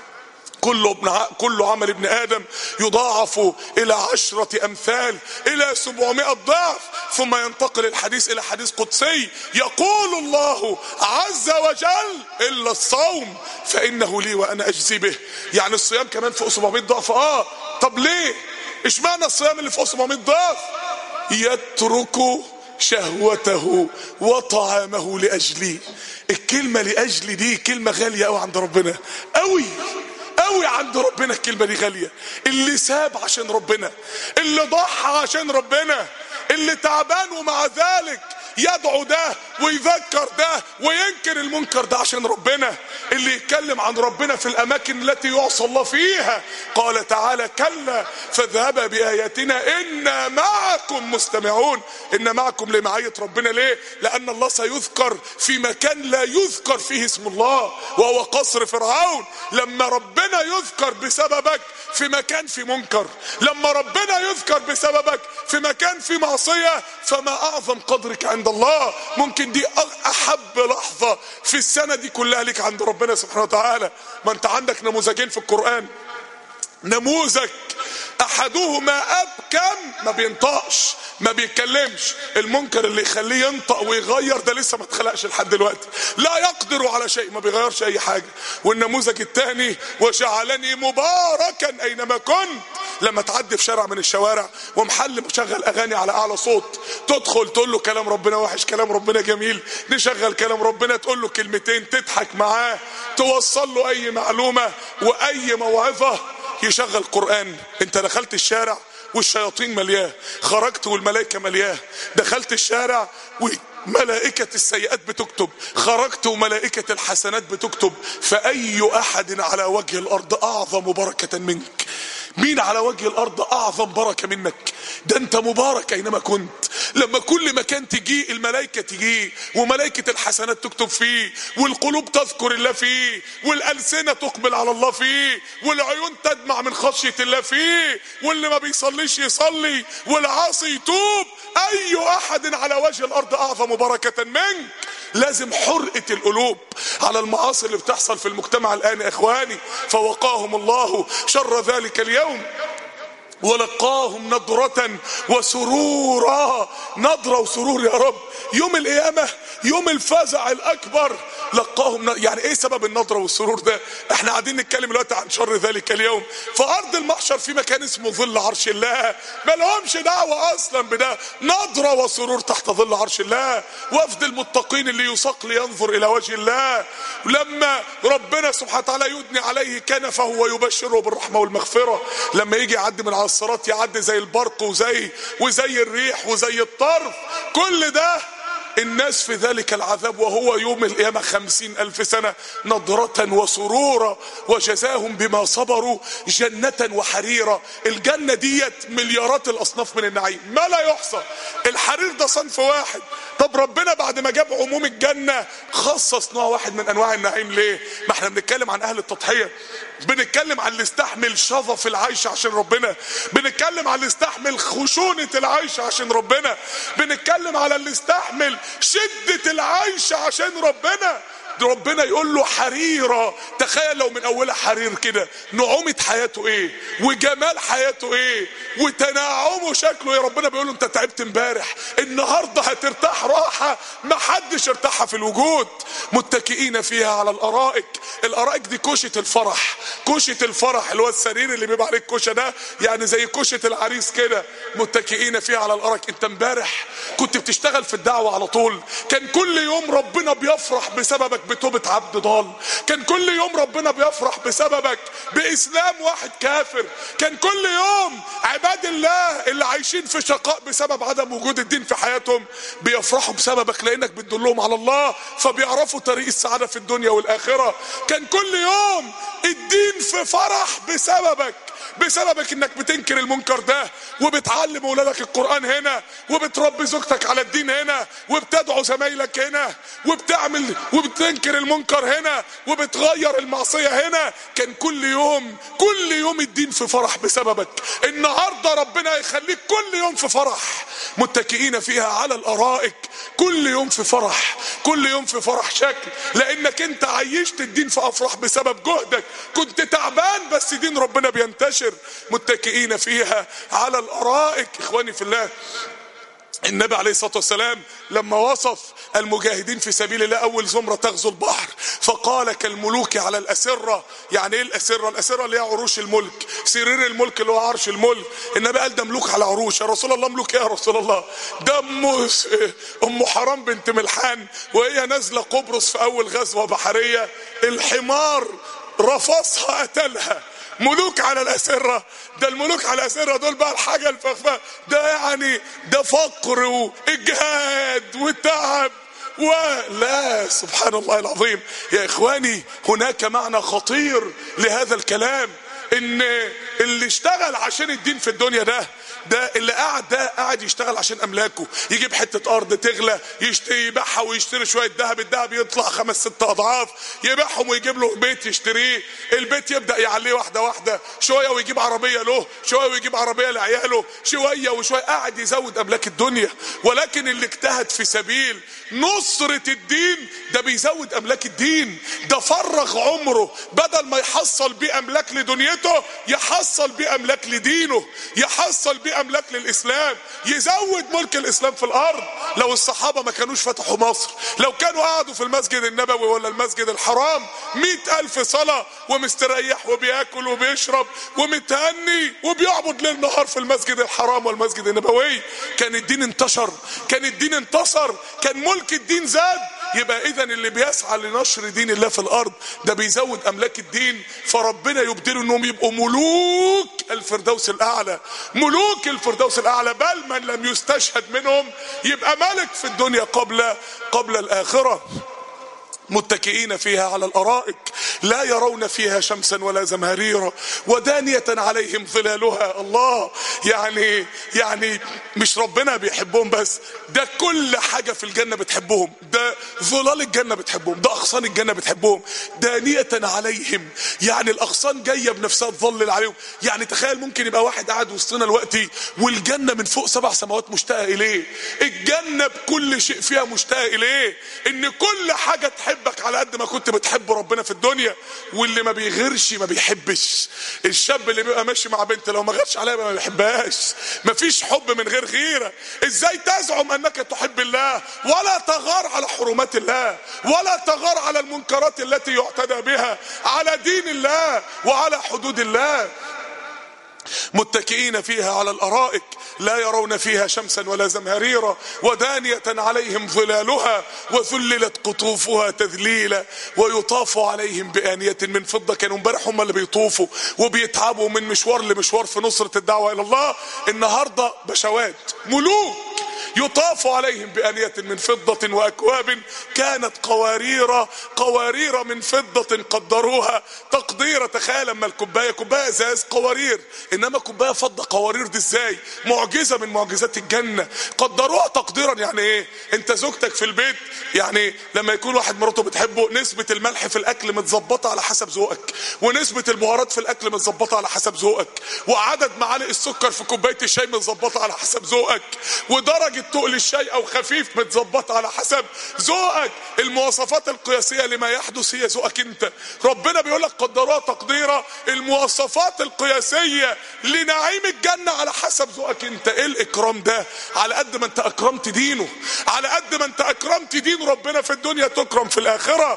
كل عمل ابن آدم يضاعف إلى 10 أمثال إلى 700 ضعف، ثم ينتقل الحديث إلى حديث قدسي يقول الله عز وجل: إلا الصوم فإنه لي وأنا أجزي به. يعني الصيام كمان فوق 700 ضعف. طب ليه؟ اشمعنى الصيام اللي فوق 700 ضعف؟ يترك شهوته وطعامه لأجلي. الكلمة لأجلي دي كلمة غالية قوي عند ربنا، قوي قوي عند ربنا الكلمة دي غالية. اللي ساب عشان ربنا، اللي ضحى عشان ربنا، اللي تعبان ومع ذلك يدعو ده ويذكر ده وينكر المنكر ده عشان ربنا، اللي يتكلم عن ربنا في الاماكن التي يعصى الله فيها. قال تعالى: كلا فاذهبا باياتنا انا معكم مستمعون. ان معكم لمعية ربنا. ليه؟ لان الله سيذكر في مكان لا يذكر فيه اسم الله، وهو قصر فرعون. لما ربنا يذكر بسببك في مكان في منكر، لما ربنا يذكر بسببك في مكان في معصية، فما اعظم قدرك عند الله. ممكن دي احب لحظة في السنة دي كلها لك عند ربنا سبحانه وتعالى. ما انت عندك نموذجين في القرآن. نموذج احدهما ابكم، ما بينطقش ما بيتكلمش، المنكر اللي يخليه ينطق ويغير ده لسه ما اتخلقش لحد دلوقتي، لا يقدر على شيء، ما بيغيرش اي حاجه. والنموذج الثاني: وجعلني مباركا اينما كنت. لما تعدي في شارع من الشوارع ومحل مشغل اغاني على اعلى صوت، تدخل تقول له كلام ربنا وحش، كلام ربنا جميل، نشغل كلام ربنا، تقول له كلمتين، تضحك معاه، توصل له اي معلومه واي موعظه، يشغل قرآن. انت دخلت الشارع والشياطين ملياه، خرجت والملائكة ملياه. دخلت الشارع وملائكة السيئات بتكتب، خرجت وملائكة الحسنات بتكتب. فأي أحد على وجه الأرض أعظم بركة منك؟ مين على وجه الأرض أعظم بركة منك؟ ده انت مبارك اينما كنت. لما كل مكان تجي الملائكة تجي، وملائكة الحسنات تكتب فيه، والقلوب تذكر الله فيه، والألسنة تقبل على الله فيه، والعيون تدمع من خشية الله فيه، واللي ما بيصليش يصلي، والعاصي يتوب. اي احد على وجه الارض اعظم بركة منك؟ لازم حرقة القلوب على المعاصي اللي بتحصل في المجتمع الان يا اخواني. فوقاهم الله شر ذلك اليوم ولقاهم نضرة وسرورا. نضرة وسرور يا رب. يوم القيامة، يوم الفزع الاكبر، لقاهم يعني ايه سبب النضرة والسرور ده؟ احنا قاعدين نتكلم دلوقتي عن شر ذلك اليوم. في ارض المحشر في مكان اسمه ظل عرش الله، ما لهمش دعوة اصلا بده. نضرة وسرور تحت ظل عرش الله. وفد المتقين اللي يساق لينظر الى وجه الله، لما ربنا سبحانه وتعالى يدني عليه كنفه ويبشره بالرحمة والمغفرة. لما يجي يعدي من على الصراط يعدي زي البرق وزي الريح وزي الطرف. كل ده الناس في ذلك العذاب، وهو يوم القيامة 50,000 سنة. نضرة وسرورا وجزاهم بما صبروا جنة وحريرا. الجنة ديت مليارات الأصناف من النعيم ما لا يحصى. الحرير ده صنف واحد. طب ربنا بعد ما جاب عموم الجنة خصص نوع واحد من أنواع النعيم ليه؟ ما احنا بنتكلم عن أهل التضحية، بنتكلم عن اللي استحمل شظف العيش عشان ربنا، بنتكلم عن اللي استحمل خشونة العيش عشان ربنا، بنتكلم على اللي استحمل شدة العيش عشان ربنا. ربنا يقول له حريرة. تخيل لو من اولها حرير كده، نعومة حياته ايه، وجمال حياته ايه، وتناعمه شكله. يا ربنا بيقول له انت تعبت امبارح، النهارده هترتاح راحة ما حدش ارتاحها في الوجود. متكئين فيها على الارائك. الارائك دي كوشة الفرح، كوشة الفرح اللي هو السرير اللي بيبقى عليه الكوشة ده، يعني زي كوشة العريس كده. متكئين فيها على الارائك. انت امبارح كنت بتشتغل في الدعوة على طول، كان كل يوم ربنا بيفرح بسببك بتوبة عبد ضال، كان كل يوم ربنا بيفرح بسببك بإسلام واحد كافر، كان كل يوم عباد الله اللي عايشين في شقاء بسبب عدم وجود الدين في حياتهم بيفرحوا بسببك، لأنك بتدلهم على الله فبيعرفوا طريق السعادة في الدنيا والآخرة. كان كل يوم الدين في فرح بسببك انك بتنكر المنكر ده، وبتعلم اولادك القرآن هنا، وبتربي زوجتك على الدين هنا، وبتدعو زمايلك هنا، وبتعمل وبتنكر المنكر هنا، وبتغير المعصية هنا. كان كل يوم الدين في فرح بسببك. النهاردة ربنا يخليك كل يوم في فرح. متكئين فيها على الارائك. كل يوم في فرح، كل يوم في فرح شكل، لانك انت عيشت الدين في افراح بسبب جهدك. كنت تعبان بس دين ربنا بينتشر. متكئين فيها على الارائك. اخواني في الله، النبي عليه الصلاة والسلام لما وصف المجاهدين في سبيل الله اول زمرة تغزو البحر فقال كالملوك على الاسرة. يعني ايه الاسرة؟ الاسرة اللي هي عروش الملك، سرير الملك اللي هو عرش الملك. النبي قال ده ملوك على عروش. يا رسول الله ملوك يا رسول الله؟ ده ام حرام بنت ملحان وهي نازلة قبرص في اول غزوة بحرية، الحمار رفصها قتلها. ملوك على الأسرة، ده الملوك على الأسرة دول بقى الحاجة الفخفة، ده يعني ده فقر وإجهاد وتعب ولا سبحان الله العظيم. يا إخواني هناك معنى خطير لهذا الكلام، إن اللي اشتغل عشان الدين في الدنيا ده اللي قاعد يشتغل عشان املاكه، يجيب حته ارض تغلى يشتري يبيعها ويشتري شويه ذهب، الذهب يطلع 5-6 اضعاف، يبيعهم ويجيب له بيت يشتريه، البيت يبدا يعليه واحده واحده، شويه ويجيب عربيه له، شويه ويجيب عربيه لعياله، شويه وشويه قاعد يزود املاك الدنيا. ولكن اللي اجتهد في سبيل نصره الدين ده بيزود املاك الدين، ده فرغ عمره بدل ما يحصل بيه املاك لدنيته يحصل بيه املاك لدينه، يحصل بيه املاك للاسلام، يزود ملك الاسلام في الارض. لو الصحابه ما كانوش فتحوا مصر، لو كانوا قعدوا في المسجد النبوي ولا المسجد الحرام 100,000 صلاه ومستريح وبياكل وبيشرب ومتهني وبيعبد ليل نهار في المسجد الحرام والمسجد النبوي، كان الدين انتشر، كان الدين انتصر، كان ملك الدين زاد. يبقى اذا اللي بيسعى لنشر دين الله في الارض ده بيزود املاك الدين، فربنا يبدله انهم يبقوا ملوك الفردوس الاعلى، ملوك الفردوس الاعلى، بل من لم يستشهد منهم يبقى ملك في الدنيا قبل الاخره. متكئين فيها على الارائك لا يرون فيها شمسا ولا زمهريرا ودانية عليهم ظلالها. الله، يعني مش ربنا بيحبهم بس، ده كل حاجة في الجنة بتحبهم، ده ظلال الجنة بتحبهم، ده اغصان الجنة بتحبهم. دانية عليهم يعني الاغصان جاية بنفسها تظلل عليهم. يعني تخيل ممكن يبقى واحد قاعد وسطنا دلوقتي والجنة من فوق 7 سماوات مشتاقة اليه، الجنة بكل شيء فيها مشتاقة اليه، ان كل حاجة تحبك على قد ما كنت بتحب ربنا في الدنيا. واللي ما بيغيرش ما بيحبش. الشاب اللي بيبقى ماشي مع بنت لو ما غيرش عليها ما بيحبهاش. ما فيش حب من غير غيرة. ازاي تزعم انك تحب الله ولا تغار على حرمات الله، ولا تغار على المنكرات التي يعتدى بها على دين الله وعلى حدود الله؟ متكئين فيها على الارائك لا يرون فيها شمسا ولا زمهريرا ودانية عليهم ظلالها وذللت قطوفها تذليلا ويطاف عليهم بآنية من فضة. كانوا امبارح هم اللي بيطوفوا وبيتعبوا من مشوار لمشوار في نصرة الدعوة الى الله، النهاردة بشوات ملوك يطاف عليهم بآنية من فضة وأكواب كانت قوارير من فضة قدروها تقدير. تخيل لما كوباية ازاز قوارير، انما كوباية فضة قوارير دي ازاي؟ معجزة من معجزات الجنة. قدروها تقديرا. يعني ايه؟ انت زوجتك في البيت، يعني لما يكون واحد مراته بتحبه نسبة الملح في الاكل متظبطة على حسب ذوقك، ونسبة البهارات في الاكل متظبطة على حسب ذوقك، وعدد معالق السكر في كوباية الشاي متظبطة على حسب ذوقك، ودرجة تقل الشاي او خفيف متظبطة على حسب ذوقك. المواصفات القياسية لما يحدث هي ذوقك انت. ربنا بيقول لك قدروها تقديرا، المواصفات القياسية لنعيم الجنة على حسب ذوقك انت. ايه الاكرام ده؟ على قد ما انت اكرمت دينه، على قد ما انت اكرمت دين ربنا في الدنيا تكرم في الاخرة.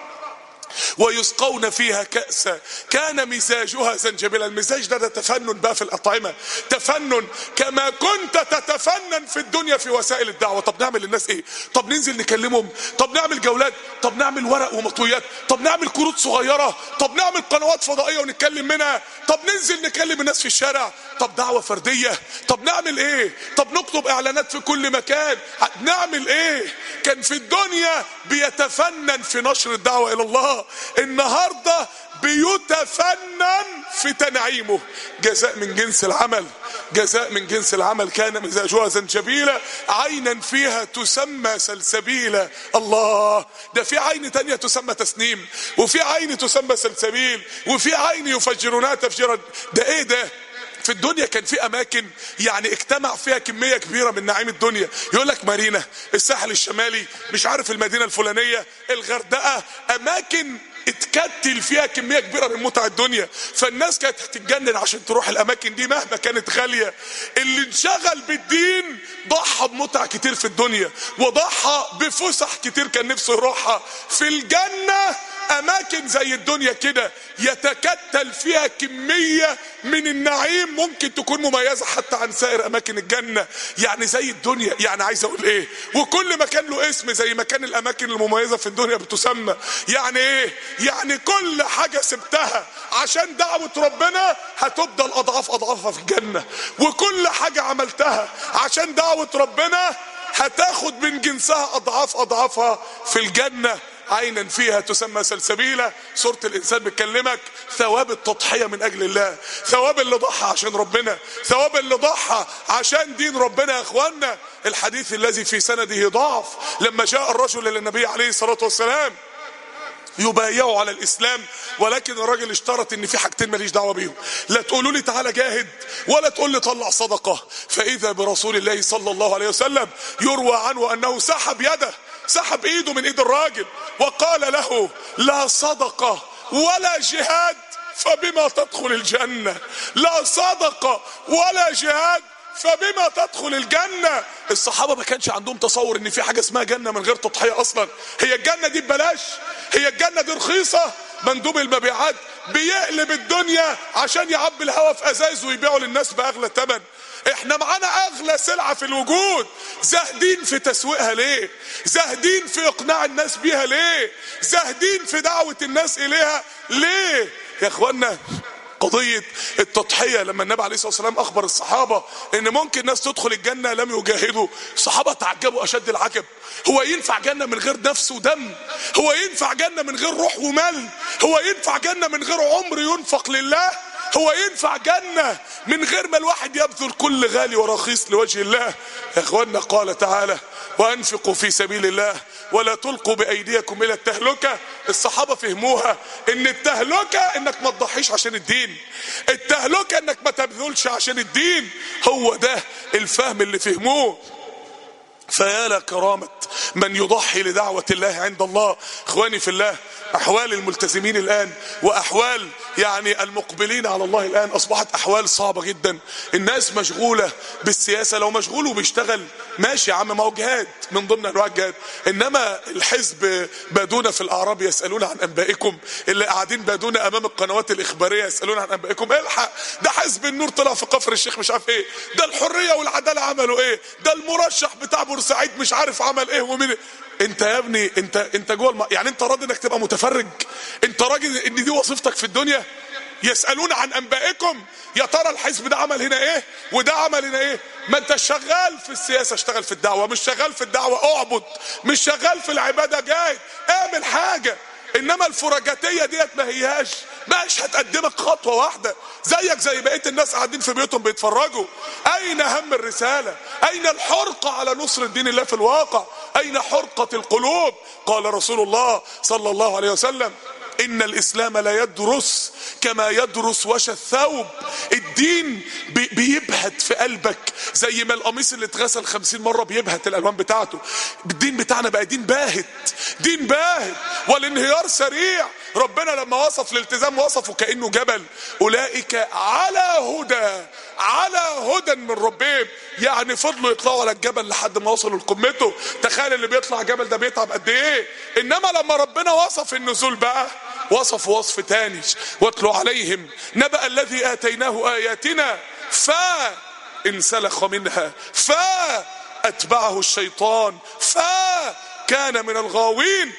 ويسقون فيها كأسا كان مزاجها زنجبيلا. المزاج ده تفنن بقى في الأطعمة، تفنن كما كنت تتفنن في الدنيا في وسائل الدعوة. طب نعمل للناس ايه؟ طب ننزل نكلمهم، طب نعمل جولات، طب نعمل ورق ومطويات، طب نعمل كروت صغيرة، طب نعمل قنوات فضائية ونتكلم منها، طب ننزل نكلم الناس في الشارع، طب دعوة فردية، طب نعمل ايه؟ طب نكتب اعلانات في كل مكان، نعمل ايه؟ كان في الدنيا بيتفنن في نشر الدعوة الى الله، النهاردة بيتفنن في تنعيمه. جزاء من جنس العمل، جزاء من جنس العمل. كان مزاجها زنجبيلا عينا فيها تسمى سلسبيلا. الله، ده في عين تانية تسمى تسنيم، وفي عين تسمى سلسبيل، وفي عين يفجرونها تفجيرا. ده ايه ده؟ في الدنيا كان في اماكن يعني اجتمع فيها كمية كبيرة من نعيم الدنيا. يقول لك مارينا، الساحل الشمالي، مش عارف المدينة الفلانية، الغردقة، اماكن اتكتل فيها كمية كبيرة من متع الدنيا. فالناس كانت هتتجنن عشان تروح الاماكن دي مهما كانت غالية. اللي انشغل بالدين ضحى بمتع كتير في الدنيا، وضحى بفسح كتير كان نفسه يروحها. في الجنة اماكن زي الدنيا كده يتكتل فيها كمية من النعيم ممكن تكون مميزة حتى عن سائر اماكن الجنة. يعني زي الدنيا، يعني عايز اقول ايه، وكل مكان له اسم زي مكان الاماكن المميزة في الدنيا بتسمى. يعني ايه؟ يعني كل حاجة سبتها عشان دعوة ربنا هتفضل اضعاف اضعافها في الجنة، وكل حاجة عملتها عشان دعوة ربنا هتاخد من جنسها اضعاف اضعافها في الجنة. عينا فيها تسمى سلسبيلة. سورة الانسان بتكلمك ثواب التضحية من اجل الله، ثواب اللي ضحى عشان ربنا، ثواب اللي ضحى عشان دين ربنا. يا اخوانا الحديث الذي في سنده ضعف، لما جاء الرجل الى النبي عليه الصلاة والسلام يبايعوا على الاسلام، ولكن الراجل اشترط ان في حاجتين ماليش دعوه بيهم، لا تقولوا لي تعالى جاهد ولا تقول لي طلع صدقه. فاذا برسول الله صلى الله عليه وسلم يروى عنه انه سحب يده، سحب ايده من ايد الراجل وقال له لا صدقه ولا جهاد فبما تدخل الجنه، لا صدقه ولا جهاد فبما تدخل الجنة. الصحابة ما كانش عندهم تصور ان في حاجة اسمها جنة من غير تضحية اصلا. هي الجنة دي ببلاش؟ هي الجنة دي رخيصة؟ مندوب المبيعات بيقلب الدنيا عشان يعبي الهوا في ازاز ويبيعوا للناس باغلى ثمن. احنا معانا اغلى سلعة في الوجود، زاهدين في تسويقها ليه؟ زاهدين في اقناع الناس بيها ليه؟ زاهدين في دعوة الناس اليها ليه؟ يا اخوانا قضية التضحية لما النبي عليه الصلاة والسلام اخبر الصحابة ان ممكن ناس تدخل الجنة لم يجاهدوا، الصحابة تعجبوا اشد العجب. هو ينفع جنة من غير نفس ودم؟ هو ينفع جنة من غير روح ومال؟ هو ينفع جنة من غير عمر ينفق لله؟ هو ينفع جنة من غير ما الواحد يبذل كل غالي ورخيص لوجه الله؟ يا اخوانا قال تعالى وانفقوا في سبيل الله ولا تلقوا بايديكم الى التهلكة. الصحابة فهموها ان التهلكة انك ما تضحيش عشان الدين، التهلكة انك ما تبذلش عشان الدين. هو ده الفهم اللي فهموه. فيا لكرامة من يضحي لدعوة الله عند الله. اخواني في الله، احوال الملتزمين الان واحوال يعني المقبلين على الله الان اصبحت احوال صعبة جدا. الناس مشغولة بالسياسة، لو مشغول وبيشتغل ماشي يا عم، ما هو جهاد من ضمن انواع الجهاد. انما الحزب بادون في الاعراب يسألون عن انبائكم، اللي قاعدين بادون امام القنوات الاخبارية يسألون عن انبائكم، الحق ده حزب النور طلع في كفر الشيخ مش عارف ايه، ده الحرية والعدالة عملوا ايه، ده المرشح بتاع بورسعيد مش عارف عمل ايه ومين. انت يا ابني انت جوه يعني انت راضي انك تبقى متفرج؟ انت راجل ان دي وظيفتك في الدنيا؟ يسألون عن انبائكم، يا ترى الحزب ده عمل هنا ايه وده عمل هنا ايه؟ ما انت شغال في السياسة اشتغل في الدعوة، مش شغال في الدعوة اعبد، مش شغال في العبادة جاهد، اعمل حاجة. انما الفرجاتية ديت ما هياش مش هتقدمك خطوة واحدة، زيك زي بقية الناس قاعدين في بيوتهم بيتفرجوا. اين هم الرسالة؟ اين الحرقة على نصر الدين الله في الواقع؟ اين حرقة القلوب؟ قال رسول الله صلى الله عليه وسلم ان الاسلام لا يدرس كما يدرس وش الثوب. الدين بيبهت في قلبك زي ما القميص اللي اتغسل 50 مرة بيبهت الالوان بتاعته. الدين بتاعنا بقى دين باهت، دين باهت والانهيار سريع. ربنا لما وصف الالتزام وصفه كأنه جبل، اولئك على هدى، على هدى من ربهم. يعني فضلوا يطلعوا على الجبل لحد ما وصلوا لقمته. تخيل اللي بيطلع جبل ده بيتعب قد ايه. انما لما ربنا وصف النزول بقى وصف وصف تاني، واتلو عليهم نبأ الذي آتيناه آياتنا فانسلخ منها فأتبعه الشيطان فكان من الغاوين.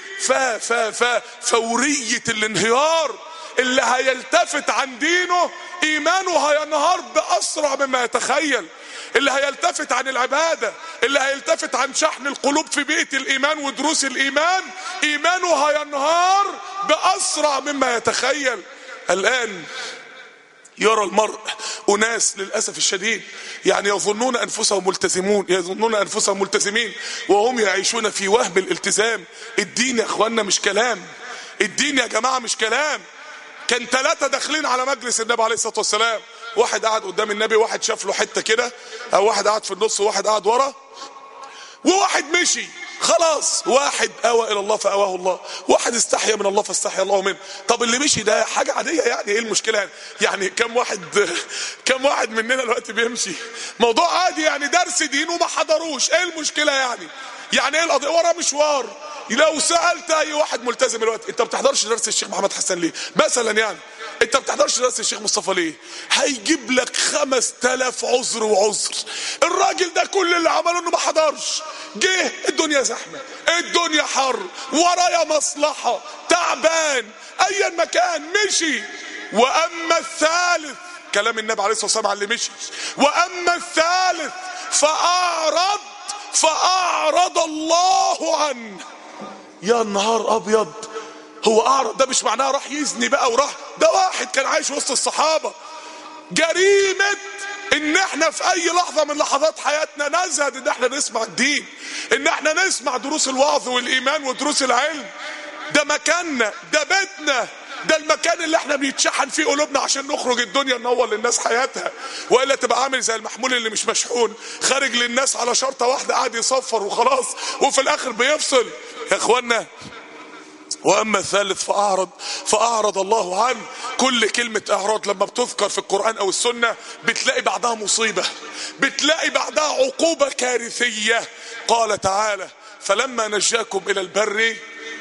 فورية الانهيار اللي هيلتفت عن دينه ايمانه هينهار بأسرع مما يتخيل. اللي هيلتفت عن العبادة، اللي هيلتفت عن شحن القلوب في بيئة الإيمان ودروس الإيمان، إيمانه هينهار بأسرع مما يتخيل. الآن يرى المرء أناس للأسف الشديد يعني يظنون أنفسهم ملتزمون، يظنون أنفسهم ملتزمين وهم يعيشون في وهم الالتزام. الدين يا أخوانا مش كلام، الدين يا جماعة مش كلام. كان 3 داخلين على مجلس النبي عليه الصلاة والسلام، واحد قاعد قدام النبي، واحد شاف له حتة كده، او واحد قاعد في النص وواحد قاعد ورا، وواحد مشي. خلاص، واحد اوى الى الله فاواه الله، واحد استحيا من الله فاستحيا الله منه. طب اللي مشي ده حاجه عاديه يعني، ايه المشكله يعني كم واحد مننا دلوقتي بيمشي موضوع عادي يعني، درس دين وما حضروش، ايه المشكله يعني ايه القضيه؟ ورا مشوار. لو سالت اي واحد ملتزم دلوقتي انت ما بتحضرش درس الشيخ محمد حسن ليه مثلا، يعني انت ما بتحضرش درس الشيخ مصطفى ليه، هيجيب لك 5000 عذر وعذر. الراجل ده كل اللي عمله انه ما حضرش، جه الدنيا زحمه، الدنيا حر، ورايا مصلحه، تعبان، ايا مكان مشي. واما الثالث، كلام النبي عليه الصلاه والسلام على اللي مشي، واما الثالث فاعرض الله عنه. يا نهار ابيض، هو اعرض ده مش معناه راح يزني بقى وراح، ده واحد كان عايش وسط الصحابه. جريمه ان احنا في اي لحظه من لحظات حياتنا نزهد ان احنا نسمع الدين، ان احنا نسمع دروس الوعظ والايمان ودروس العلم. ده مكاننا، ده بيتنا، ده المكان اللي احنا بيتشحن فيه قلوبنا عشان نخرج الدنيا ننور للناس حياتها. والا تبقى عامل زي المحمول اللي مش مشحون، خارج للناس على شرطه واحده قاعد يصفر وخلاص، وفي الاخر بيفصل. يا اخوانا، واما الثالث فاعرض الله عنه. كل كلمه اعراض لما بتذكر في القران او السنه بتلاقي بعدها مصيبه، بتلاقي بعدها عقوبه كارثيه. قال تعالى: فلما نجاكم الى البر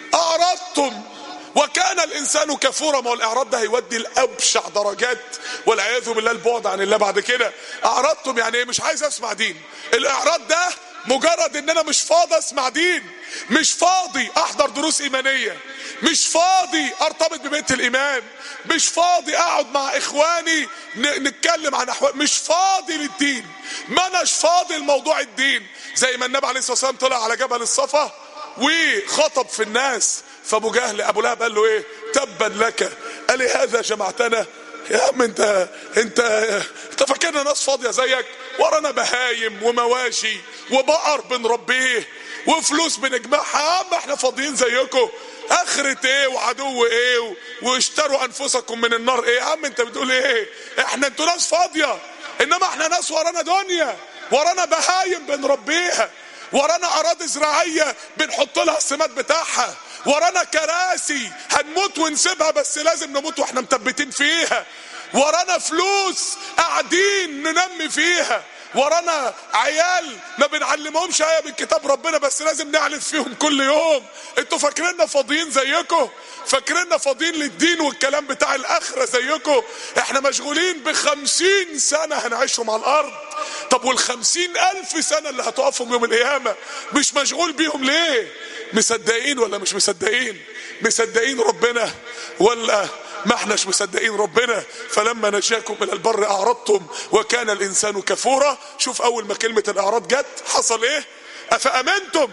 اعرضتم وكان الانسان كفورا. ما هو الاعراض ده هيودي لابشع درجات والعياذ بالله البعد عن الله بعد كده. اعرضتم يعني ايه؟ مش عايز اسمع دين. الاعراض ده مجرد ان انا مش فاضي اسمع دين، مش فاضي احضر دروس ايمانيه، مش فاضي ارتبط ببيت الايمان، مش فاضي اقعد مع اخواني نتكلم عن احوال، مش فاضي للدين، ما اناش فاضي لموضوع الدين. زي ما النبي عليه الصلاه والسلام طلع على جبل الصفا وخطب في الناس، فابو جهل ابو لهب قال له ايه؟ تبا لك، قال هذا جمعتنا؟ يا عم انت فاكرنا ناس فاضيه زيك؟ ورانا بهايم ومواشي وبقر بنربيه وفلوس بنجمعها. يا عم احنا فاضيين زيكم؟ اخرة ايه وعدو ايه واشتروا انفسكم من النار ايه؟ يا عم انت بتقول ايه؟ انتوا ناس فاضيه، انما احنا ناس ورانا دنيا، ورانا بهايم بنربيها، ورانا اراضي زراعيه بنحط لها السماد بتاعها، ورانا كراسي هنموت ونسيبها بس لازم نموت واحنا مثبتين فيها، ورانا فلوس قاعدين ننمي فيها، ورانا عيال ما بنعلمهمش آية من كتاب ربنا بس لازم نعلف فيهم كل يوم. انتوا فاكريننا فاضيين زيكم؟ فاكريننا فاضيين للدين والكلام بتاع الاخرة زيكم؟ احنا مشغولين ب50 سنة هنعيشهم على الارض. طب وال50,000 سنة اللي هتقفهم يوم القيامة مش مشغول بيهم ليه؟ مصدقين ولا مش مصدقين؟ مصدقين ربنا ولا ما احناش مصدقين ربنا؟ فلما نجاكم الى البر اعرضتم وكان الانسان كفورا. شوف اول ما كلمة الاعراض جت حصل ايه؟ افامنتم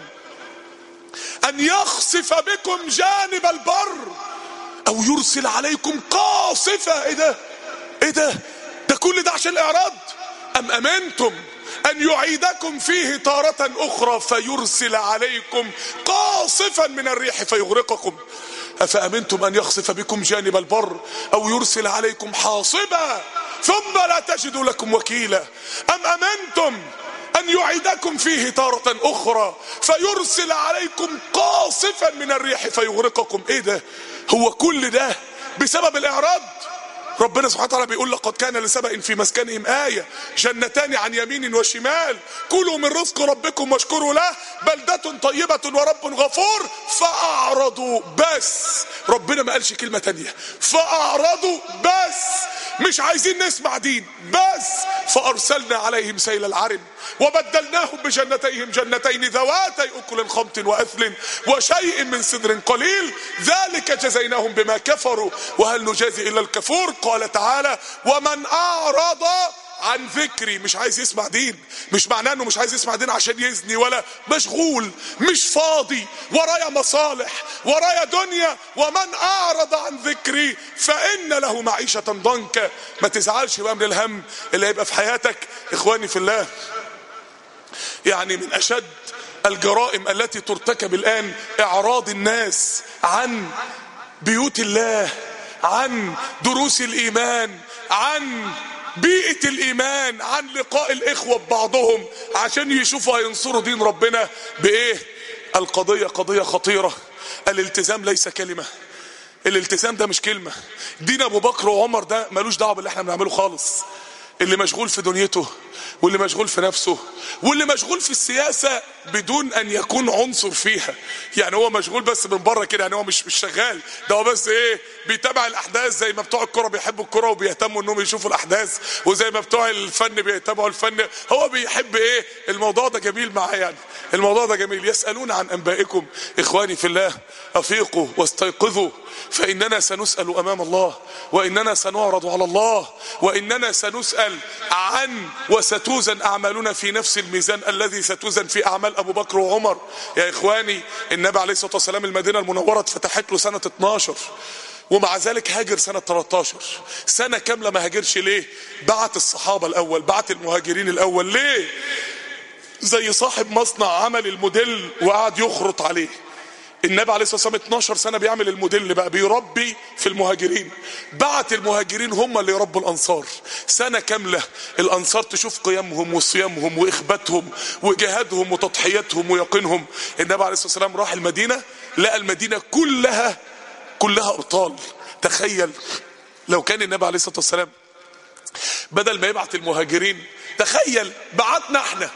ان يخسف بكم جانب البر او يرسل عليكم قاصفة. ايه ده كل ده عشان الاعراض؟ ام امنتم ان يعيدكم فيه تارة اخرى فيرسل عليكم قاصفا من الريح فيغرقكم. افامنتم ان يخسف بكم جانب البر او يرسل عليكم حاصبا ثم لا تجدوا لكم وكيلا. ام امنتم ان يعيدكم فيه تارة اخرى فيرسل عليكم قاصفا من الريح فيغرقكم. ايه ده؟ هو كل ده بسبب الاعراض؟ ربنا سبحانه وتعالى بيقول: لقد كان لسبأ في مسكنهم آية جنتان عن يمين وشمال كلوا من رزق ربكم واشكروا له بلدة طيبة ورب غفور فأعرضوا. بس ربنا ما قالش كلمة تانية، فأعرضوا بس، مش عايزين نسمع دين بس. فأرسلنا عليهم سيل العرم وبدلناهم بجنتيهم جنتين ذواتي أكل خمط وأثل وشيء من سدر قليل ذلك جزيناهم بما كفروا وهل نجازي إلا الكفور. قال تعالى: ومن أعرض عن ذكري. مش عايز يسمع دين مش معناه انه مش عايز يسمع دين عشان يزني، ولا مشغول مش فاضي، ورايا مصالح ورايا دنيا. ومن اعرض عن ذكري فان له معيشة ضنكا. ما تزعلش بقى من الهم اللي هيبقى في حياتك. اخواني في الله، يعني من اشد الجرائم التي ترتكب الان اعراض الناس عن بيوت الله، عن دروس الايمان، عن بيئة الايمان، عن لقاء الاخوة ببعضهم عشان يشوفوا هينصروا دين ربنا بايه. القضية قضية خطيرة. الالتزام ليس كلمة، الالتزام ده مش كلمة. دين ابو بكر وعمر ده ملوش دعوة باللي احنا بنعمله خالص. اللي مشغول في دنيته واللي مشغول في نفسه واللي مشغول في السياسة بدون ان يكون عنصر فيها، يعني هو مشغول بس من بره كده، يعني هو مش شغال، ده هو بس ايه بيتابع الاحداث، زي ما بتوع الكرة بيحبوا الكرة وبيهتموا انهم يشوفوا الاحداث، وزي ما بتوع الفن بيتابعوا الفن، هو بيحب ايه الموضوع ده جميل معاه، يعني الموضوع ده جميل. يسألون عن انبائكم. اخواني في الله، افيقوا واستيقظوا، فاننا سنسأل امام الله، واننا سنعرض على الله، واننا سنسأل عن وستوزن اعمالنا في نفس الميزان الذي ستوزن في اعمال ابو بكر وعمر. يا اخواني، النبي عليه الصلاة والسلام المدينة المنورة اتفتحت له سنة 12، ومع ذلك هاجر سنة 13. سنة كاملة ما هاجرش ليه؟ بعت الصحابة الاول، بعت المهاجرين الاول. ليه؟ زي صاحب مصنع عمل الموديل وقعد يخرط عليه. النبي عليه الصلاة والسلام 12 سنة بيعمل الموديل، بقى بيربي في المهاجرين، بعت المهاجرين هم اللي يربوا الأنصار. سنة كاملة الأنصار تشوف قيامهم وصيامهم وإخباتهم وجهادهم وتضحياتهم ويقينهم. النبي عليه الصلاة والسلام راح المدينة، لقى المدينة كلها أبطال. تخيل لو كان النبي عليه الصلاة والسلام بدل ما يبعت المهاجرين، تخيل بعتنا احنا،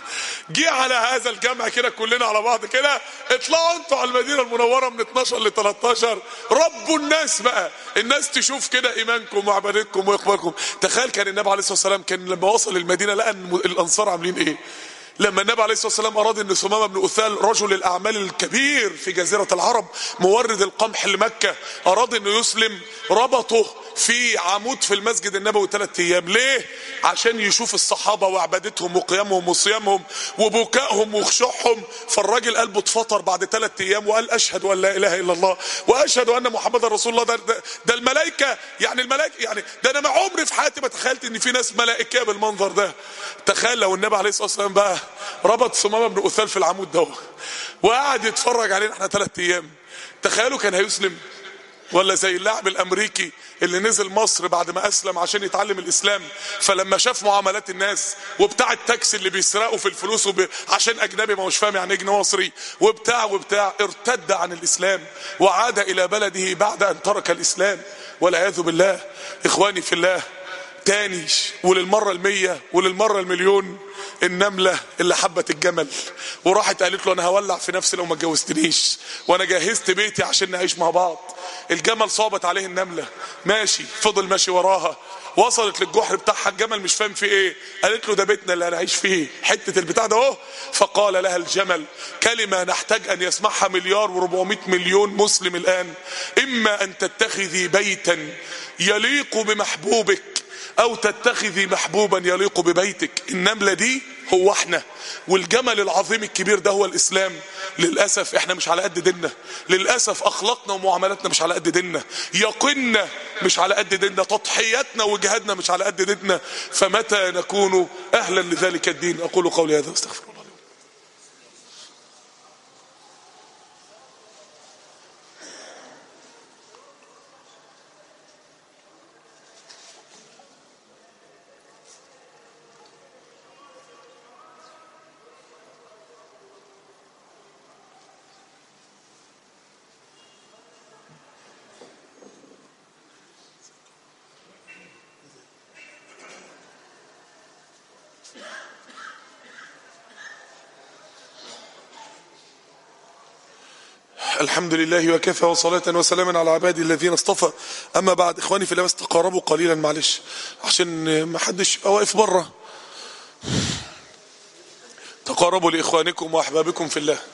جه على هذا الجمع كده كلنا على بعض كده، اطلعوا انتوا على المدينة المنورة من 12 ل 13، ربوا الناس بقى، الناس تشوف كده ايمانكم وعبادتكم واخباركم. تخيل كان النبي عليه الصلاة والسلام كان لما وصل المدينة لقى الانصار عاملين ايه. لما النبي عليه الصلاة والسلام اراد ان ثمامة بن أثال رجل الاعمال الكبير في جزيرة العرب مورد القمح لمكة اراد انه يسلم، ربطه في عمود في المسجد النبوي 3 ايام. ليه؟ عشان يشوف الصحابة وعبادتهم وقيامهم وصيامهم وبكائهم وخشوعهم. فالراجل قلبه اتفطر بعد 3 ايام وقال اشهد ان لا اله الا الله واشهد ان محمد رسول الله. ده الملائكة، يعني الملائكة، يعني ده انا ما عمري في حياتي ما تخيلت ان في ناس ملائكية بالمنظر ده. تخيل لو النبي عليه الصلاة والسلام بقى ربط ثمامة بن أثال في العمود ده وقعد يتفرج علينا احنا 3 ايام، تخيلوا كان هيسلم؟ ولا زي اللاعب الامريكي اللي نزل مصر بعد ما اسلم عشان يتعلم الاسلام، فلما شاف معاملات الناس وبتاع التاكسي اللي بيسرقوا في الفلوس عشان اجنبي ما هوش فاهم يعني ايه جنيه مصري وبتاع ارتد عن الاسلام وعاد الى بلده بعد ان ترك الاسلام والعياذ بالله. اخواني في الله، تاني وللمرة 100 وللمرة 1,000,000، النملة اللي حبت الجمل وراحت قالت له انا هولع في نفسي لو ما اتجوزتنيش، وانا جهزت بيتي عشان نعيش مع بعض. الجمل صابت عليه النملة، ماشي، فضل ماشي وراها، وصلت للجحر بتاعها، الجمل مش فاهم في ايه، قالت له ده بيتنا اللي هنعيش فيه، حتة البتاع ده اهو. فقال لها الجمل كلمة نحتاج ان يسمعها 1,400,000,000 مسلم الان: اما ان تتخذي بيتا يليق بمحبوبك او تتخذي محبوبا يليق ببيتك. النملة دي هو احنا، والجمل العظيم الكبير ده هو الاسلام. للأسف احنا مش على قد ديننا، للأسف اخلاقنا ومعاملاتنا مش على قد ديننا، يقيننا مش على قد ديننا، تضحياتنا وجهادنا مش على قد ديننا. فمتى نكون اهلا لذلك الدين؟ اقول قولي هذا واستغفر الله. الحمد لله وكفى وصلاة وسلاما على عبادي الذين اصطفى. اما بعد، اخواني في الله، بس تقاربوا قليلا معلش عشان ما حدش يبقى واقف بره. تقاربوا لاخوانكم واحبابكم في الله.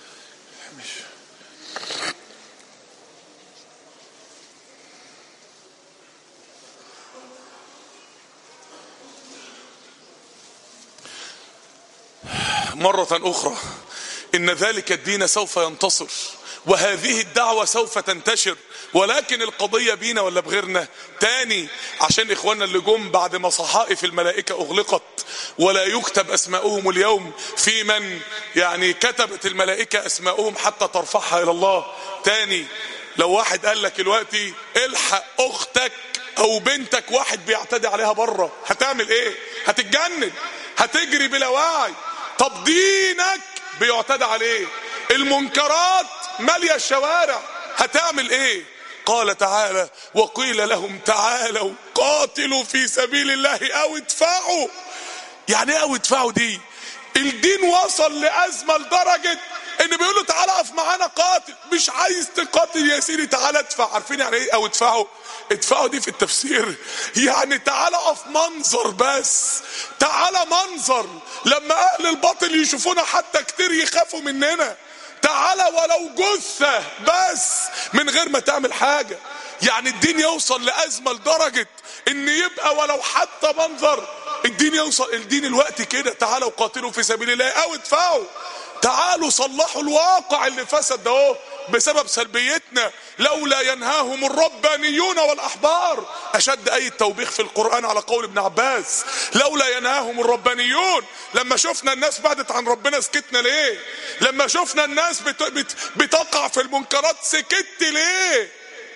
مرة اخرى، ان ذلك الدين سوف ينتصر، وهذه الدعوة سوف تنتشر، ولكن القضية بينا ولا بغيرنا؟ تاني، عشان اخواننا اللي جم بعد ما صحائف الملائكة اغلقت ولا يكتب اسماؤهم اليوم في من يعني كتبت الملائكة اسماؤهم حتى ترفعها الى الله. تاني، لو واحد قال لك دلوقتي الحق اختك او بنتك واحد بيعتدي عليها بره، هتعمل ايه؟ هتتجنن، هتجري بلا وعي. طب دينك بيعتدى عليه، المنكرات مالية الشوارع، هتعمل ايه؟ قال تعالى وقيل لهم تعالوا قاتلوا في سبيل الله او ادفعوا. يعني ايه او ادفعوا دي؟ الدين وصل لأزمة لدرجة ان بيقولوا تعالى اقف معانا قاتل، مش عايز تقاتل يا سيدي تعالى ادفع. عارفين يعني ايه او ادفعوا؟ ادفعوا دي في التفسير يعني تعالى اقف منظر، بس تعالى منظر لما اهل الباطل يشوفونا حتى كتير يخافوا مننا، تعالى ولو جثة بس من غير ما تعمل حاجة. يعني الدين يوصل لأزمة لدرجة ان يبقى ولو حتى منظر الدين يوصل. الدين الوقت كده تعالوا قاتلوا في سبيل الله او ادفعوا، تعالوا صلحوا الواقع اللي فسد ده اهو بسبب سلبيتنا. لولا ينهاهم الربانيون والاحبار، اشد اي توبيخ في القرآن على قول ابن عباس، لولا ينهاهم الربانيون. لما شفنا الناس بعدت عن ربنا سكتنا ليه؟ لما شفنا الناس بتقع في المنكرات سكت ليه؟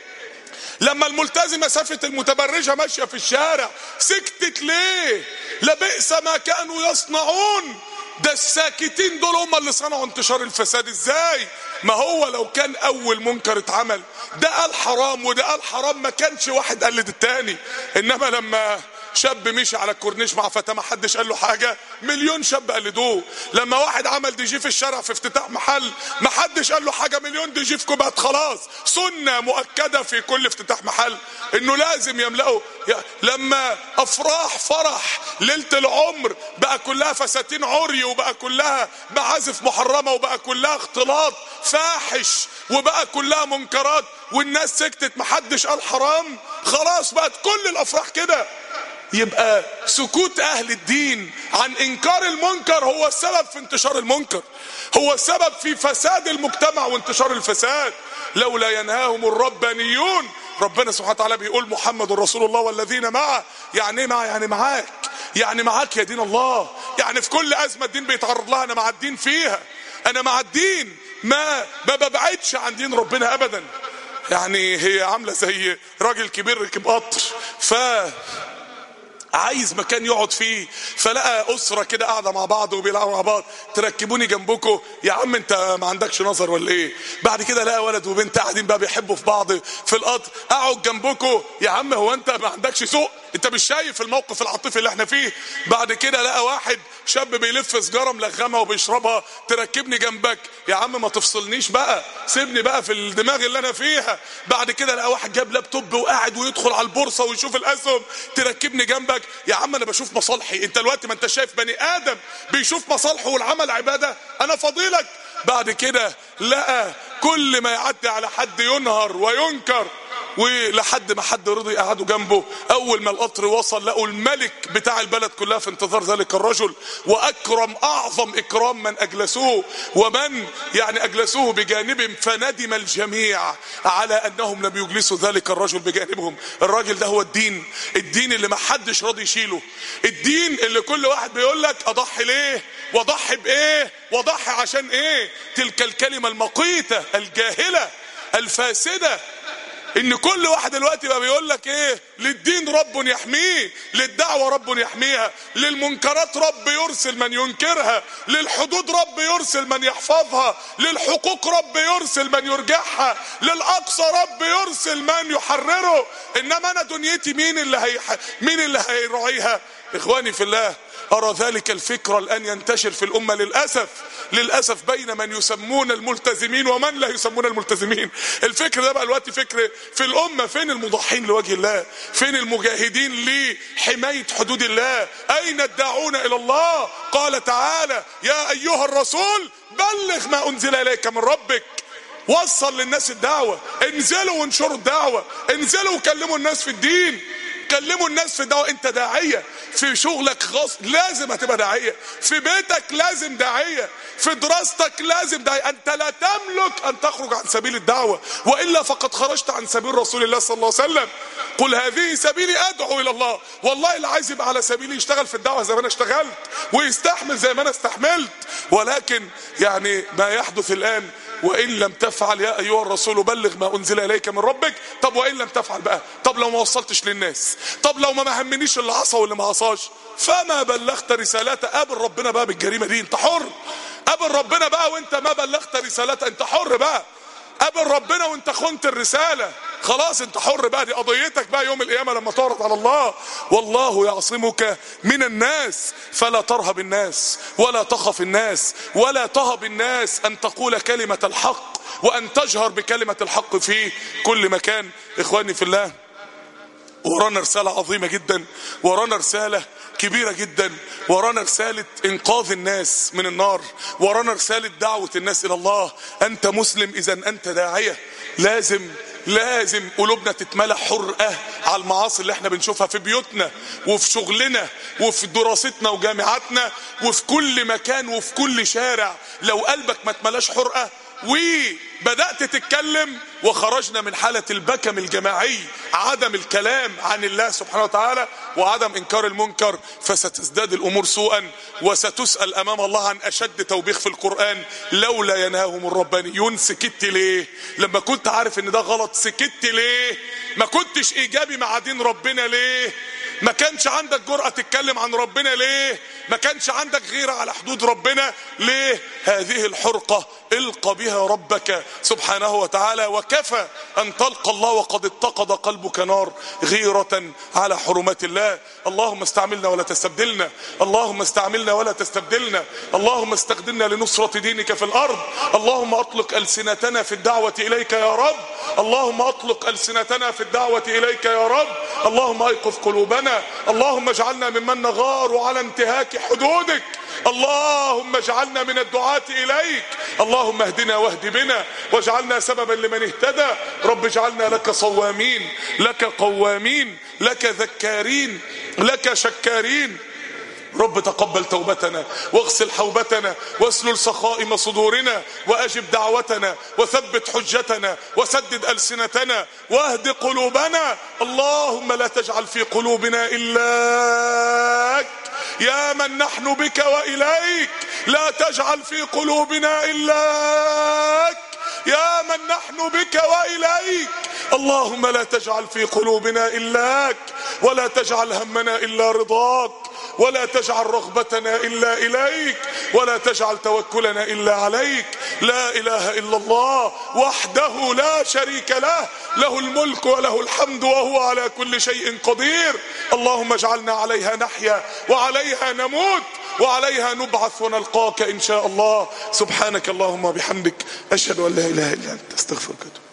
لما الملتزمة سافت المتبرجة ماشية في الشارع سكتت ليه؟ لبئس ما كانوا يصنعون. ده الساكتين دول هم اللي صنعوا انتشار الفساد. ازاي؟ ما هو لو كان اول منكر اتعمل ده قال حرام وده قال حرام ما كانش واحد قلد التاني. انما لما شاب مشي على الكورنيش مع فتاة ما حدش قال له حاجة، مليون شاب قلدوه. لما واحد عمل دي جي في الشارع في افتتاح محل ما حدش قال له حاجة، مليون دي جي في كوبات. خلاص سنة مؤكدة في كل افتتاح محل انه لازم يملأوا. لما افراح فرح ليلة العمر بقى كلها فساتين عري وبقى كلها معازف محرمة وبقى كلها اختلاط فاحش وبقى كلها منكرات والناس سكتت محدش قال حرام، خلاص بقت كل الافراح كده. يبقى سكوت اهل الدين عن انكار المنكر هو السبب في انتشار المنكر، هو السبب في فساد المجتمع وانتشار الفساد. لولا ينهاهم الربانيون. ربنا سبحانه وتعالى بيقول محمد رسول الله والذين معه. يعني ايه معه؟ يعني معاك، يعني معاك يا دين الله. يعني في كل ازمه الدين بيتعرض لها انا مع الدين فيها، انا مع الدين، ما ببعدش عن دين ربنا ابدا. يعني هي عامله زي راجل كبير ركب قطر عايز مكان يقعد فيه، فلقى اسره كده قاعده مع بعض وبيلعبوا مع بعض، تركبوني جنبكم يا عم انت ما عندكش نظر ولا ايه؟ بعد كده لقى ولد وبنت قاعدين بقى بيحبوا في بعض في القطر، اقعد جنبكم يا عم هو انت ما عندكش ذوق؟ انت مش شايف الموقف العاطفي اللي احنا فيه؟ بعد كده لقى واحد شاب بيلف سجاره ملغمه وبيشربها، تركبني جنبك يا عم ما تفصلنيش بقى، سيبني بقى في الدماغ اللي انا فيها. بعد كده لقى واحد جاب لابتوب وقاعد ويدخل على البورصه ويشوف الاسهم، تركبني جنبك يا عم انا بشوف مصالحي. انت دلوقتي ما انت شايف بني ادم بيشوف مصالحه والعمل عباده، انا فضيلك. بعد كده لقى كل ما يعدي على حد ينهر وينكر، ولحد ما حد رضي قعدوا جنبه. اول ما القطر وصل لقوا الملك بتاع البلد كلها في انتظار ذلك الرجل، واكرم اعظم اكرام من اجلسوه ومن يعني اجلسوه بجانبهم، فندم الجميع على انهم لم يجلسوا ذلك الرجل بجانبهم. الراجل ده هو الدين، الدين اللي ما حدش راضي يشيله، الدين اللي كل واحد بيقول لك اضحي ليه واضحي بايه واضحي عشان ايه. تلك الكلمة المقيتة الجاهلة الفاسدة، ان كل واحد دلوقتي بقى بيقول لك ايه؟ للدين رب يحميه، للدعوة رب يحميها، للمنكرات رب يرسل من ينكرها، للحدود رب يرسل من يحفظها، للحقوق رب يرسل من يرجعها، للأقصى رب يرسل من يحرره. انما انا دنيتي مين اللي هيراعيها؟ اخواني في الله، ارى ذلك الفكر الان ينتشر في الامة للأسف بين من يسمون الملتزمين ومن لا يسمون الملتزمين. الفكر ده بقى الوقت فكر في الأمة. فين المضحين لوجه الله؟ فين المجاهدين لحماية حدود الله؟ أين الداعون إلى الله؟ قال تعالى يا أيها الرسول بلغ ما أنزل إليك من ربك. وصل للناس الدعوة، انزلوا وانشروا الدعوة، انزلوا وكلموا الناس في الدين، كلموا الناس في الدعوة. انت داعية في شغلك لازم هتبقى داعية، في بيتك لازم داعية، في دراستك لازم داعية. انت لا تملك ان تخرج عن سبيل الدعوة، وإلا فقد خرجت عن سبيل رسول الله صلى الله عليه وسلم. قل هذه سبيلي ادعو الى الله. والله اللي عايز يبقى على سبيلي يشتغل في الدعوة زي ما انا اشتغلت ويستحمل زي ما انا استحملت. ولكن يعني ما يحدث الان وإن لم تفعل يا أيها الرسول بلغ ما أنزل إليك من ربك. طب وإن لم تفعل بقى؟ طب لو ما وصلتش للناس؟ طب لو ما همنيش اللي عصى واللي ما عصاش؟ فما بلغت رسالته. قابل ربنا بقى بالجريمة دي، انت حر. قابل ربنا بقى وانت ما بلغت رسالته، انت حر بقى. قابل ربنا وانت خنت الرسالة، خلاص انت حر بقى، دي قضيتك بقى يوم القيامة لما تعرض على الله. والله يعصمك من الناس فلا ترهب الناس ولا تخف الناس ولا تهب الناس أن تقول كلمة الحق وأن تجهر بكلمة الحق في كل مكان. إخواني في الله، ورانا رسالة عظيمة جدا، ورانا رسالة كبيرة جدا، ورانا رسالة انقاذ الناس من النار، ورانا رسالة دعوة الناس الى الله. انت مسلم، اذا انت داعية. لازم قلوبنا تتملى حرقة على المعاصي اللي احنا بنشوفها في بيوتنا وفي شغلنا وفي دراستنا وجامعاتنا وفي كل مكان وفي كل شارع. لو قلبك ما اتملاش حرقة وبدأت تتكلم، وخرجنا من حالة البكم الجماعي، عدم الكلام عن الله سبحانه وتعالى وعدم انكار المنكر، فستزداد الامور سوءا، وستسأل امام الله عن اشد توبيخ في القرآن. لولا ينهاهم الربانيون. سكت ليه لما كنت عارف ان ده غلط؟ سكت ليه؟ ما كنتش ايجابي مع دين ربنا ليه؟ ما كانش عندك جرأة تتكلم عن ربنا ليه؟ ما كانش عندك غيرة على حدود ربنا ليه؟ هذه الحرقة القى بها ربك سبحانه وتعالى، وكفى ان تلقى الله وقد اتقد قلبك نار غيرة على حرمات الله. اللهم استعملنا ولا تستبدلنا، اللهم استعملنا ولا تستبدلنا، اللهم استخدمنا لنصرة دينك في الارض. اللهم اطلق السنتنا في الدعوة اليك يا رب، اللهم اطلق السنتنا في الدعوة اليك يا رب. اللهم ايقظ قلوبنا، اللهم اجعلنا ممن نغار على انتهاك حدودك، اللهم اجعلنا من الدعاة اليك، اللهم اهدنا واهد بنا واجعلنا سببا لمن اهتدى. رب اجعلنا لك صوامين، لك قوامين، لك ذكارين، لك شكارين. رب تقبل توبتنا واغسل حوبتنا واسلل سخائم صدورنا واجب دعوتنا وثبت حجتنا وسدد ألسنتنا واهد قلوبنا. اللهم لا تجعل في قلوبنا إلاك يا من نحن بك وإليك، لا تجعل في قلوبنا إلاك يا من نحن بك وإليك. اللهم لا تجعل في قلوبنا إلاك، ولا تجعل همنا إلا رضاك، ولا تجعل رغبتنا إلا إليك، ولا تجعل توكلنا إلا عليك. لا إله إلا الله وحده لا شريك له، له الملك وله الحمد وهو على كل شيء قدير. اللهم اجعلنا عليها نحيا وعليها نموت وعليها نبعث ونلقاك إن شاء الله. سبحانك اللهم وبحمدك، أشهد أن لا إله إلا أنت، أستغفرك.